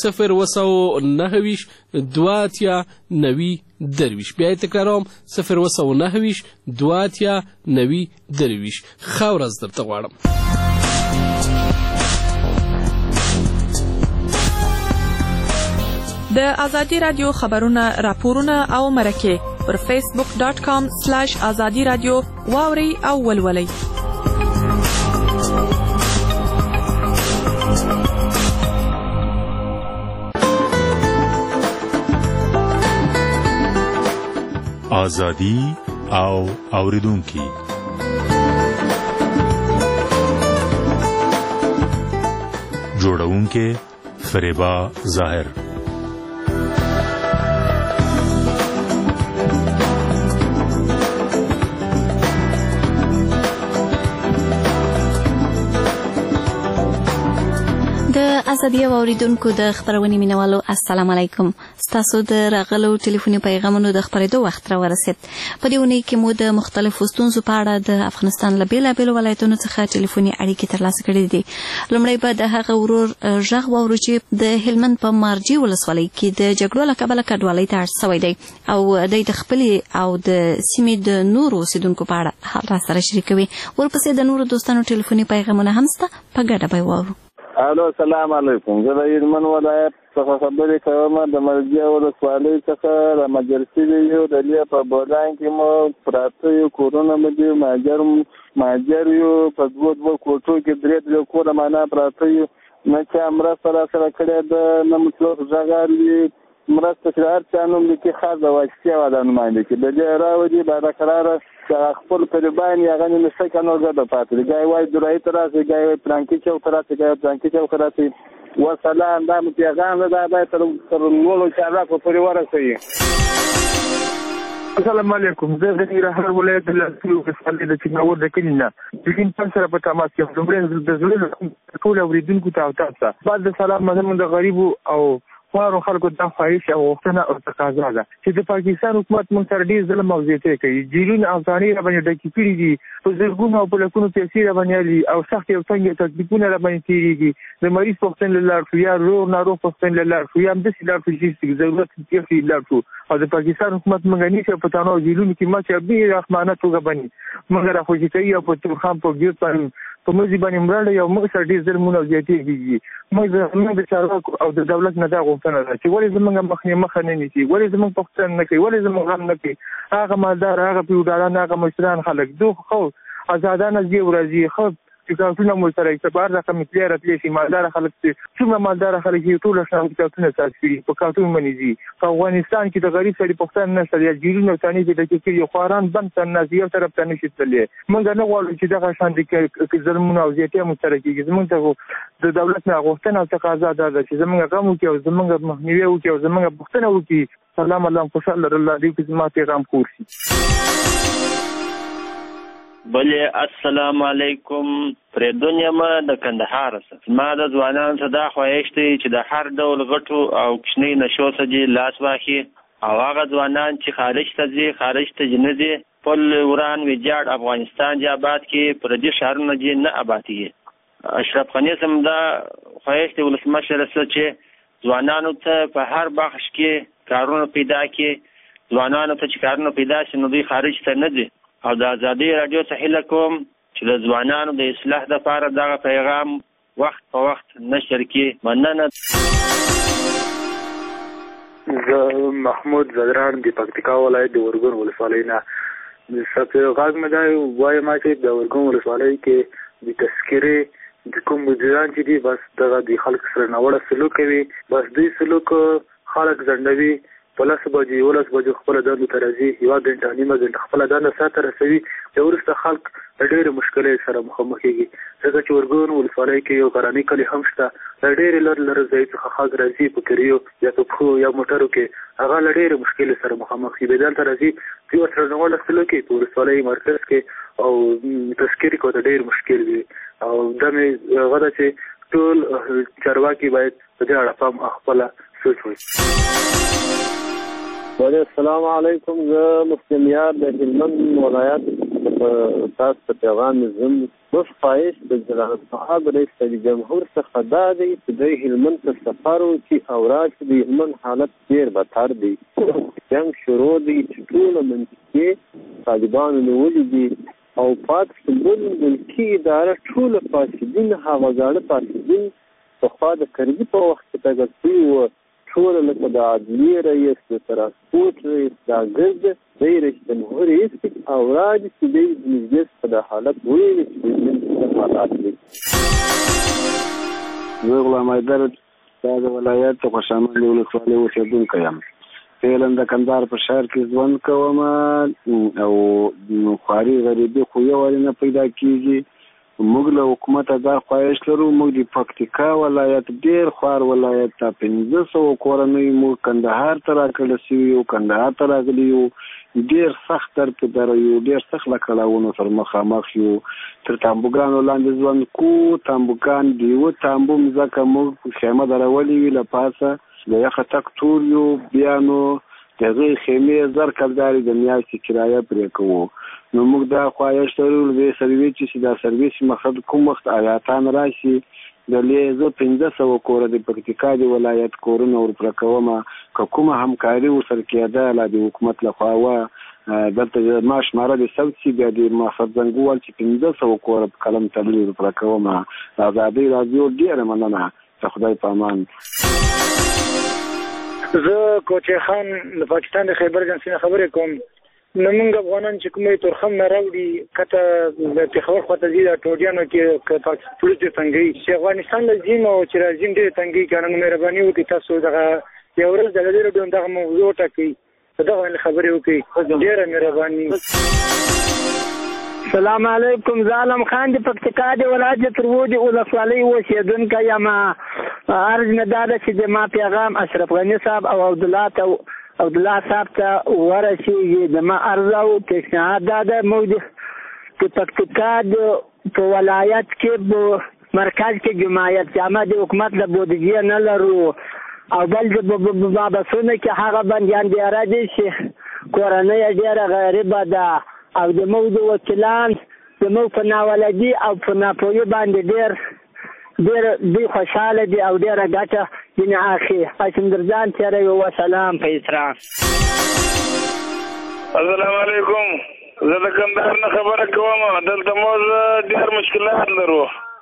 029 2 بیا یې تکراروم 029 2 ښه ورځ درته غواړم. د ازادي رادیو خبرونه راپورونه او مرکه پر facebook.com/azadi radio واوري او ولولئ. ازادي او اوریدونکي جوړونکي فریبا ظاهر. ازادي اوریدونکو د خبرونې مینوالو السلام علیکم. ستاسو د راغلو ټلیفوني پیغامونو د خبرېدو وخت را ورسید. په دې اونۍ کې مو د مختلفو ستونزو په اړه د افغانستان له بېلابېلو ولایتونو څخه ټلیفوني اړیکې ترلاسه کړې دي. لومړی به د هغه ورور غږ واورو چې د هلمند په مارجې ولسوالۍ کې د جګړو له کبله کډوالۍ ته اړ شوی دی او دی د خپلې او د سیمې د نورو اوسېدونکو په اړه راسره شریکوي. ورپسې د نورو دوستانو ټلیفوني پیغامونه هم شته، په ګډه به یې واورو. الو السلام علیکم. زه د هلمند ولایت څخه خبرې کوم. د مارجې ولسوالۍ څخه را مجلسي یو د لیا په بولان کې مو پراته یو کورونه مو دي ماجر یو په دوه کوټو کې درې کوره معنا پراته یو نه چې مرسته را سره کړې ده نه مطلب ځاګالي مرسته چې هر چا نوم لیکي خاص د واشتیا ودانو باندې کې د دې راوړي بعد قراره خپل قربان یې غني نشي کنه ګډه پاتې ګای وای درای تراسه ګای پرانکی چو تراسه ګای پرانکی چو تراسه وسلام دا پیغام دا به تر نورو چارا په پوری ورسوي. السلام علیکم. زه د ننګرهار ولایت د لاسلو ولسوالۍ د چناور د کلي نه لیکن تاسو سره په تماس کې لومړی د زړه ټول اوریدونکو ته او تاسو بعد د سلام مزمن د غریبو او خوارو خلکو د خواهش او غوښتنه او تقاضا ده چې د پاکستان حکومت موږ سره ډېر ظلم او زیاتې کوي. جیلونه او ځانې را باندې ډکې کړي دي، په زرګونو او په لکونو پیسې را باندې علي او سختې او تنګې تکلیفونه را باندې تېرېږي. د مریض پوښتنې له لار شو یا روغ ناروغ پوښتنې له لار شو یا همداسې لار شو چې ضرورت یې لار شو او د پاکستان حکومت موږ نیسي او په تانو او جیلونو کې ما چې بېرحمانه توګه باندې موږ را خوشي کوي او په تورخان په ګیوت باندې په موږ باندې مراله یو موږ سره ډېر ظلمونه او زیاتې کېږي. موږ د چارواکو او د دولت نه دا غوښتنه ده چې ولې زموږ مخه نه نیسي، ولې زموږ پوښتنه نه کوي، ولې زموږ غم نه کوي. هغه مالدار، هغه پیوډالان، هغه مشران خلک دوه خو آزادانه ځي ورځي خو چې کارتونه مو سره اعتبار رقم کلیه راتلی شي. مالدار خلک چې څومره مالدار خلک یې ټول شان کارتونه ساز کړي په کارتون باندې ځي. په افغانستان کې د غریب سړي پوښتنه نشته، یا جیلونه او تانې د کې خواران بند تر نازي یو طرف ته نشي تللی. موږ نه غواړو چې دغه شان د ظلمونه او زیاتې مو سره کېږي. زموږ ته د دولت نه غوښتنه او تقاضا ده چې زموږ غم وکړي او زموږ مخنیوي وکړي او زموږ پوښتنه وکړي. سلام الله خوشاله الله دې کې زما پیغام خور شي. بله السلام علیکم. پرېدون یم د کندهار څخه. ما د ځوانانو څخه دا خواهش دی چې د هر ډول غټو او کوچنۍ نشو څخه دې لاس واخلي او هغه ځوانان چې خارج ته ځي، خارج ته نه ځي، خپل وران ویجاړ افغانستان دې آباد کې پردي ښارونه دې نه آبادېږي. اشرف غني سم دا خواهش دی ولسمشر سره چې ځوانانو ته په هر بخش کې کارونه پیدا کړي. ځوانانو ته چې کارونه پیدا شي نو دوی خارج ته نه ځي. او د ازادي رادیو څخه هیله کوم چې د ځوانانو د اصلاح لپاره دغه پیغام وخت په وخت نشر کړي. مننه. زه محمود زدران د پکتیکا ولایت د ورګون ولسوالۍ نه غږ مې دی وایم چې د ورګون ولسوالۍ کې د تذکرې د کوم مدیران چې دي بس دغه د خلکو سره ناوړه سلوک کوي. بس دوی سلوک خلک ځنډوي. په 10 بجې 11 بجې خپل دندو ته راځي، یوه ګنټه نیمه ګنټه خپل دنده ساته رسوي. چې وروسته خلک ډېرې مشکلې سره مخامخ کېږي ځکه چې ورګون ولسوالۍ کې یو غرنی کلي هم شته. له ډېرې لرې ځای څخه خلک راځي په کریو یا په پښو یا موټرو کې. هغه له ډېرې مشکلې سره مخامخ کېږي. دلته راځي دوی ورسره ناوړه سلوک کوي په ولسوالۍ مرکز کې او تذکرې کوته ډېر مشکل وي. او دا مې هغه ده چې ټول چارواکي باید په دې اړه پام خپله سوچ وکړي. السلام علیکم. زه مفتي میار د هلمند ولایت تاسو ته پیغام زم بس خواهش د جناب صاحب رئیس جمهور څخه دا دی چې دوی هلمند ته سفر وکړي او راشي. د هلمند حالت ډېر بدتر دی، جنګ شروع دی چې ټوله منطقې طالبانو نیولي دي او پاک سمبول ملکي اداره ټوله فاسدین هغه زاړه فاسدین پخوا د کرزي په وخت کې ټاکل شوي وو، ټوله لکه د عدلیې رئیس، د ترانسپورټ رئیس، د ګرد دی رئیس جمهور رئیس او راځي چې دی نږدې څخه د حالت وویلي چې د هلمند حالات دي. زه غلام حیدر د ولایت د خوشامند ولسوالۍ اوسېدونکی یم. فعلا د کندهار په ښار کې ژوند کوم او خواري غریبي خو یو ولې نه پیدا کېږي. موږ له حکومته دا خواهش لرو، موږ د پکتیکا ولایت ډېر خوار ولایت ته 1500 کورنۍ موږ کندهار ته راکړل شوي یو، کندهار ته راغلي یو، ډېر سخت درک در یو، ډېر سخت له کړاوونو سره مخامخ یو. تر تامبوګانو لاندې ژوند کوو، تامبوګان د یوه تامبو مځکه موږ خیمه درولې وي له پاسه د یخه تک تور یو، بیا نو د هغې خیمې زر کلدارې د میاشتې کرایه پرې کوو. نو موږ دا خواهش لرو د سروې چې دا سرویس مقصد کوم وخت آیاتان راشي د زه 1500 کوره د پکتیکا د ولایت کورونه ورپره کوم، که کومه همکاري ورسره کېده د حکومت لخوا وه دلته ما شماره د ثبت شي، بیا د مقصد زنګوال چې 1500 کوره په قلم تللي ورپره کوم. د ازادۍ راډیو ډېره مننه، د خدای په امان. زه کوچی خان د پاکستان د خیبر ایجنسۍ نه خبرې کوم. نو موږ افغانان چې کومې تورخم نه راوړي کته د پېښور خواته ځي د ټوډیانو کې پولیس ډېر تنګوي چې افغانستان له ځیم او چې راځیم ډېر تنګوي که نو مهرباني وکړي تاسو دغه یو ورځ د ازادۍ راډیو دغه موضوع وټاکئ، په دغه باندې خبرې وکړئ، ډېره مهرباني. السلام علیکم، زه عالم خان د پکتیکا د ولایت د ترو د ولسوالۍ اوسېدونکی یم. عرض مې دا ده چې زما پیغام اشرف غني صاحب او عبدالله صاحب ته ورسېږي. زما عرض او پیشنهاد دا ده موږ د پکتیکا په ولایت کې په مرکز کې جماعت جامع د حکومت له بودیجې نه لرو او بل د بابسونو کې هغه بندیان دیاره دي چې کورنۍ ډېره غریبه ده او د موږ د وکیلان د موږ په ناولدي او په ناپوهي باندې ډېر دوی خوشحاله دي او ډېره ګټه ځینې اخلي. هاشم درجان تېروي. وسلام په احترام. السلام علیکم، زه د کندهار نه خبره کوم. دلته موږ ډېر مشکلات لرو.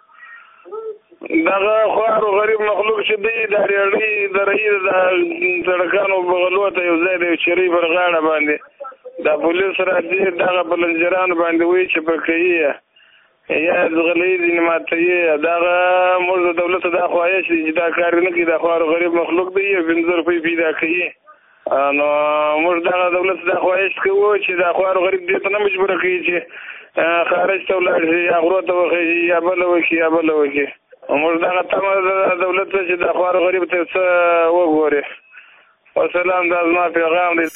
دغه خوار او غریب مخلوق چې دی د ریاړۍ د رهي د سړکانو بغلو ته یو ځای دی چرۍ پر غاړه باندې دا پولیس راځي دغه بلنجران باندې وایي چې پکوي یا ځغلۍ ځینې ماتوي. دغه موږ د دولت دا خواهش دی چې دا کار نه کړي، دا خوار غریب مخلوق دی یو 15 روپۍ پیدا کوي. نو موږ دغه دولت دا خواهش کوو چې دا خوار غریب دې ته نه مجبوره کوي چې خارج ته ولاړ شي یا غرو ته وخېږي یا بله وکړي. موږ دغه تمه د دولت ته چې دا خوار غریب ته څه وګوري. وسلام، دا زما پیغام دی.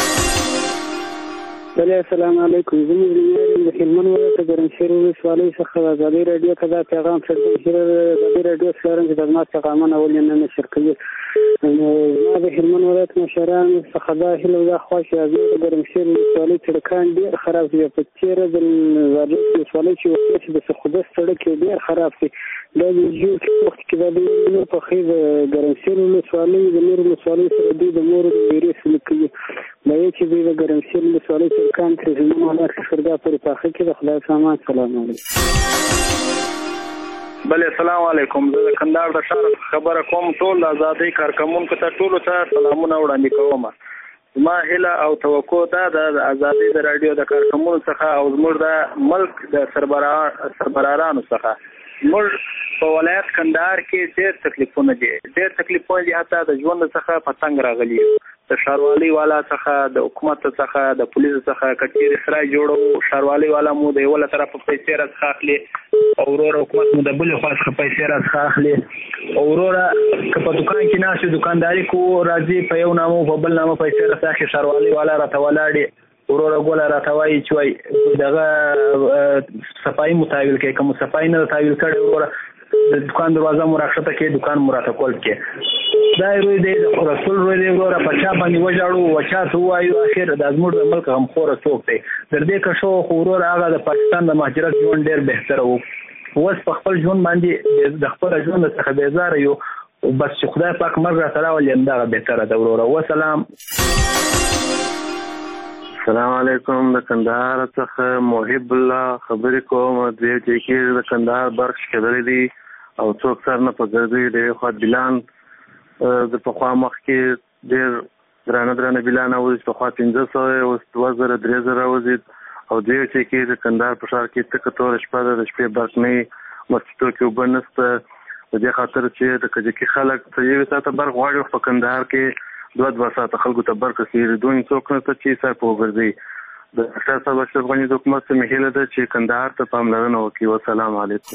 السلام علیکم، زموږ د هلمند ولایت د ګرمسیر ولسوالۍ څخه د ازادۍ راډیو ته دا پیغام شریکوم چې د ازادۍ راډیو څلورم چې د زما پیغامونه ولې نه نشر کوي. زما د هلمند ولایت مشرانو څخه دا هیله دا خوا چې د ګرمسیر ولسوالۍ سړکان ډېر خراب دي. په تېره د زاړه ولسوالۍ چې د سخودست سړک یې ډېر خراب دی. دا د ژوند وخت کې دا د نور په خیر د ګرمسیر ولسوالۍ د نورو ولسوالیو سره دوی د نورو ویرې سلوک کوي. دا یې چې دوی د ګرمسیر ولسوالۍ سړکان تر هلمند ولایت فردا پورې پاخه کړي. د خدای په امان. سلام علیکم. بله السلام علیکم، زه د کندهار د ښار خبره کوم. ټول د ازادۍ کارکوونکو ته ټولو ته سلامونه وړاندې کوم. زما هیله او توقع دا ده د ازادۍ د راډیو د کارکوونکو څخه او زموږ د ملک د سربراهانو څخه موږ په ولایت کندهار کې ډېر تکلیفونه دي، حتی د ژوند څخه په تنګ راغلي. د ښاروالۍ والا څخه، د حکومت څخه، د پولیسو څخه که چېرې سرای جوړو ښاروالۍ والا مو د یوه له طرفه پیسې راڅخه اخلي او وروره حکومت مو د بلې خوا څخه پیسې راڅخه اخلي او وروره که په دوکان کې ناست یو دوکانداري کوو راځي په یو نامه په بل نامه پیسې راڅخه اخلي. ښاروالۍ والا راته ولاړې وروره ګوله راته وایي چې وایي دغه صفایي مو تحویل کوي، که مو صفایي نه ده تحویل کړې وروره د دوکان دروازه مو راښکته کړې، دوکان مو راته کول کړې. دا روی دی رسول روی دی وروره په چا باندې وژاړو و چا ته ووایو اخر دا زموږ د ملک غمخوره څوک دی تر دې که شو خو وروره هغه د پاکستان د مهاجرت ژوند ډېر بهتره و اوس په خپل ژوند باندې د خپل ژوند څخه بیزاره یو بس چې خدای پاک مرګ راته راولي همدغه بهتره ده وروره وسلام. السلام علیکم. د کندهار څخه محب الله خبرې کوم. د کې د کندهار برخ کېدلې دي او څوک سر نه پګړدي د خو بلان د پخوا مخ کې ډېر درانه بلان او د پخوا 1500 او 2000 وزید او د کې د کندهار په ښار کې تک تور شپه د شپې برق نه مسجدو کې وبنسته د دې خاطر چې د کجکي خلک په یوه ساعته برق غواړي په کندهار کې 2 ساعته خلکو ته برق کېږي دوی څوک نه ته چې سر په وګرځي د اشرف افغاني حکومت ته مهله ده چې کندهار ته پاملرنه وکړي. والسلام علیکم.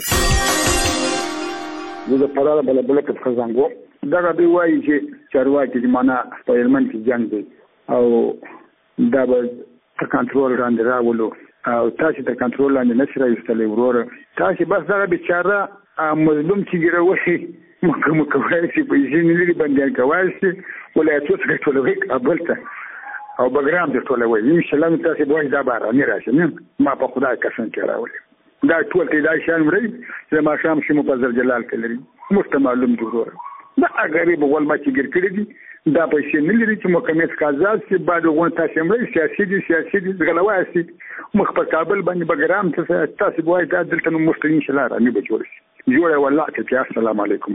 زه د پراله بلبله په خزانګو دغه دوی وایي چې چارواکي چې معنا په هلمند کې جنګ دی او دا به تر کنټرول لاندې راولو او تاسو د کنټرول لاندې نشئ راوستلی وروره تاسو بس دغه بیچاره مظلوم چې ګیروي مکوای شي پیسې نه لري بندیان کوای شي ولایتونو څخه ټولوي کابل ته او بګرام ته ټولوي ان شاء الله تاسو به دا بارانه راشي ما په خدای قسم کې راولي دا ټول ته دا شان مري چې ما شام شي مفضل جلال کلري مستمعلوم جوړ دا غریب ول ما چې ګر کړی دي دا پیسې نه لري چې مکمل کازات چې بعد غون تاسو مري سیاسي دي غلواسي مخ په کابل باندې بګرام ته تاسو به دا دلته نو مستقیم ان شاء الله را نه بجوړ شي جوړه والله ته السلام علیکم.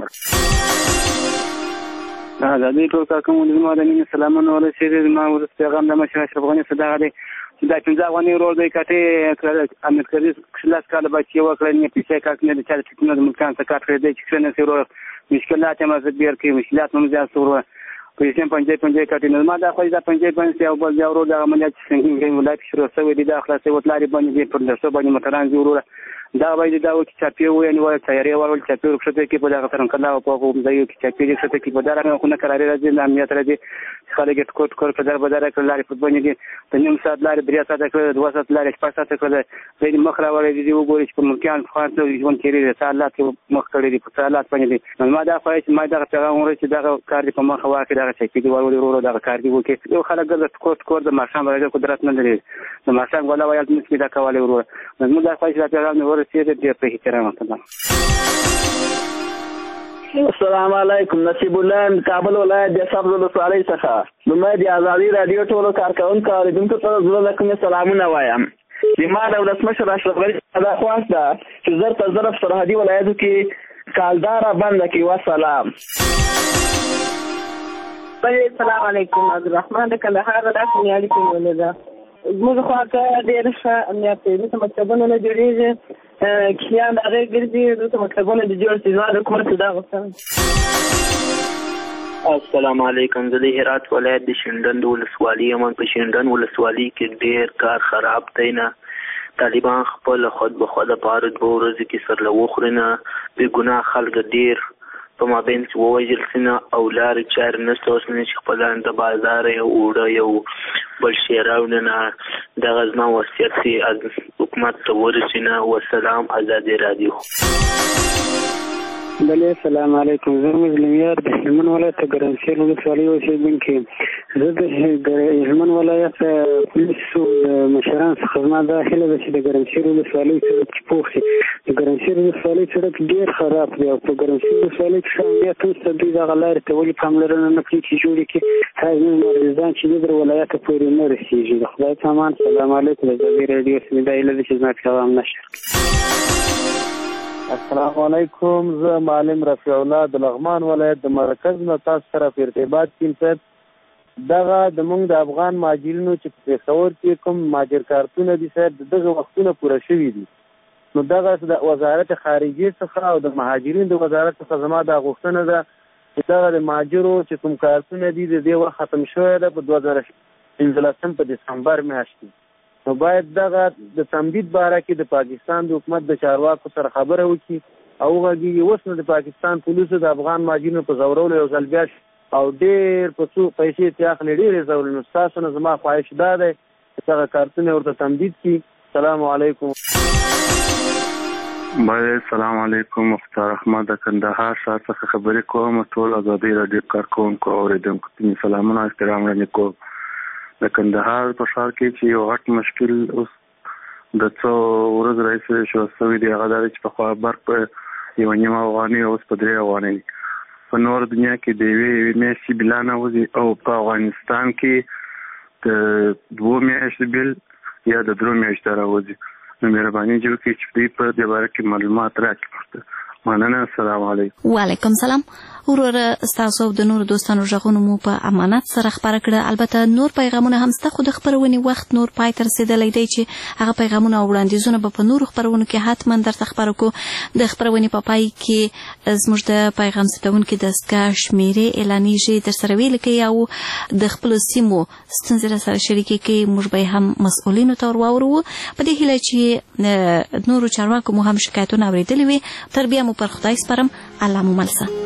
آزادی ټول کارکوونکو مدني سلامونه ورسېږي ما ورته پیغام د مشر اشرف غني صدقه دی دا 15 غني ورور دی کته امیر کریم خلاص کاله بچي وکړي نه پیسې کاک نه د چا ټکنالوژي د مکان څخه کار دی چې څنګه سره مشکلات هم زبیر کې مشکلات هم زیات سره پیسې پنځه کټي نه ما دا خو دا پنځه او بل یو ورور د عملیات څنګه ولایت شروع شوی دی د خلاصې وټلاري باندې پر درسو باندې متران ضرورت دا وایي دا و چې چاپی وې نو تیاری ورول چاپی ورکشته کې په دغه ترن کلا او په کوم ځای کې چاپی ورکشته کې په دغه خونه قرار راځي د امنیت راځي خلک کوټ کور په در بدر کړل لاري په باندې دي د نیم ساعت لاري 3 ساعت کړل 2 ساعت لاري 5 ساعت کړل د مخ راوړې دي وګورئ چې په ملکان خاص ژوند کې لري سالات مخ کړی دي په سالات باندې دي ما دا خو چې ما دا پیغام ورته چې دا کار دی په مخ واکې دا چاپی دی ورول ورو دا کار دی وکي یو خلک د کوټ کور د ماشام راځي قدرت نه لري د ماشام ولا وایي چې دا کولای ورو نو دا خو چې دا پیغام ورسېږي د السلام علیکم. نصیب الله کابل ولایت د سبز ولسوالۍ څخه زما د ازادي رادیو ټولو کارکوونکو اوریدونکو ته زړه کوم سلامونه وایم. زما د ولسمشر اشرف غني دا خواست ده چې زر تر ظرف سرحدي ولایتو کې کالداره بنده کړي. وسلام. السلام علیکم. عبدالرحمن د کندهار د اړیکې ولیده زموږ خواته ډېر ښه امنیت دی دلته مکتبونه نه جوړېږي کلیان د هغې ګرځي دلته مکتبونه د جوړ شي زما د حکومت دا غوښتنه. السلام علیکم. زه د هرات ولایت د شینډن د ولسوالۍ یم. په شینډن ولسوالۍ کې ډېر کار خراب دی نه طالبان خپل خود به خود په هر 2 ورځو کې سر له وخوري نه بې ګناه خلک ډېر په مابین کې ووژل سي نه او لارې چارې نشته اوس نه چې خپلان د بازار یو اوړه یو بل شی راوړي نه دغه زما وصیت دی حکومت ته ورسي نه. والسلام. ازادي رادیو. بله السلام علیکم. زه مظلوم یار د هلمند ولایت د ګرمسیر ولسوالۍ اوسېدونکی زه د هلمند ولایت پولیسو مشران څخه زما دا هیله ده چې د ګرمسیر ولسوالۍ سړک چې پوخ شي. د ګرمسیر ولسوالۍ سړک ډېر خراب دی او په ګرمسیر ولسوالۍ کې ښه امنیت نشته. دوی دغه لارې ته ولې پاملرنه نه کوي چې جوړې کړي هغه مریضان چې د ولایت پورې نه رسېږي. د خدای په امان. السلام علیکم. د ازادي راډیو سمې دا هیله ده چې زما پیغام نشر. السلام علیکم. زه معلم رفیع الله د لغمان ولایت د مرکز نه تاسو سره په ارتباط کې صاحب دغه د موږ د افغان مهاجرینو چې په پېښور کې کوم مهاجر کارتونه دي صاحب دغه وختونه پوره شوي دي نو دغه د وزارت خارجه څخه او د مهاجرین د وزارت څخه زما د غوښتنه ده چې دغه د مهاجرو چې کوم کارتونه دي د دې وخت ختم شوی ده په 2015 په دسمبر میاشت کې نو باید دغه د تمدید باره کې د پاکستان د حکومت د چارواکو سره خبره وکړي او هغه اوس نو د پاکستان پولیسو د افغان مهاجرینو په زورولو یو ځل بیا او ډېر په څو پیسې تیاخلې ډېرې زورولو ستاسو نه زما خواهش دا دی چې هغه کارتونه ورته تمدید کړي. السلام علیکم. السلام علیکم. مختار احمد د کندهار ښار څخه خبرې کوم. ټول ازادي راډیو کارکوونکو او اوریدونکو سلامونه احترام وړاندې کوم. د کندهار په ښار کې چې یو غټ مشکل اوس د څو ورځو راهیسې شروع شوی دی، هغه دا دی چې پخوا برق په 1.5 افغانۍ اوس په 3 افغانۍ. په نور دنیا کې د یوې میاشتې بلا نه وځي او په افغانستان کې د 2 میاشتې بل یا د 3 میاشتې راوځي. نو مهرباني وکړئ چې دوی په دې باره کې معلومات راکړي. مننه. السلام علیکم. وعلیکم سلام. وروره ستاسو د نور دوستانو ژغونو مو په امانت سره خبره کړه. البته نور پیغامونه هم ستا، خو د خبرونې وخت نور پای ته رسېدلی دی چې هغه پیغامونه او وړاندیزونه به په نورو خبرونو کې حتما درته خبرو کو. د خبرونې په پای کې زموږ د پیغام ثبتونکي دستګاه شمیرې اعلانیږي، در سره ویې لیکئ او د خپلو سیمو ستونزې را سره شریکې کړئ. موږ به هم مسؤلینو ته ور واورو په دې هیله چې نورو چارواکو مو هم شکایتونه اورېدلي وي. تر بیا مو پر خدای سپارم. الله مو مل شه.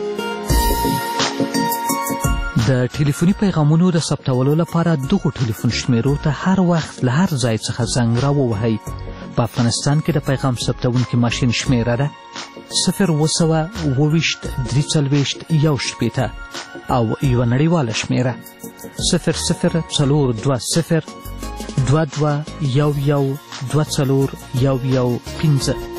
د ټلیفوني پیغامونو د ثبتولو لپاره دغو ټلیفون شمیرو ته هر وخت له هر ځای څخه زنګ راووهئ. په افغانستان کې د پیغام ثبتونکي ماشین شمیره ده 020 340 1 او یوه نړیواله شمیره 00 420 22 11 24 11 15.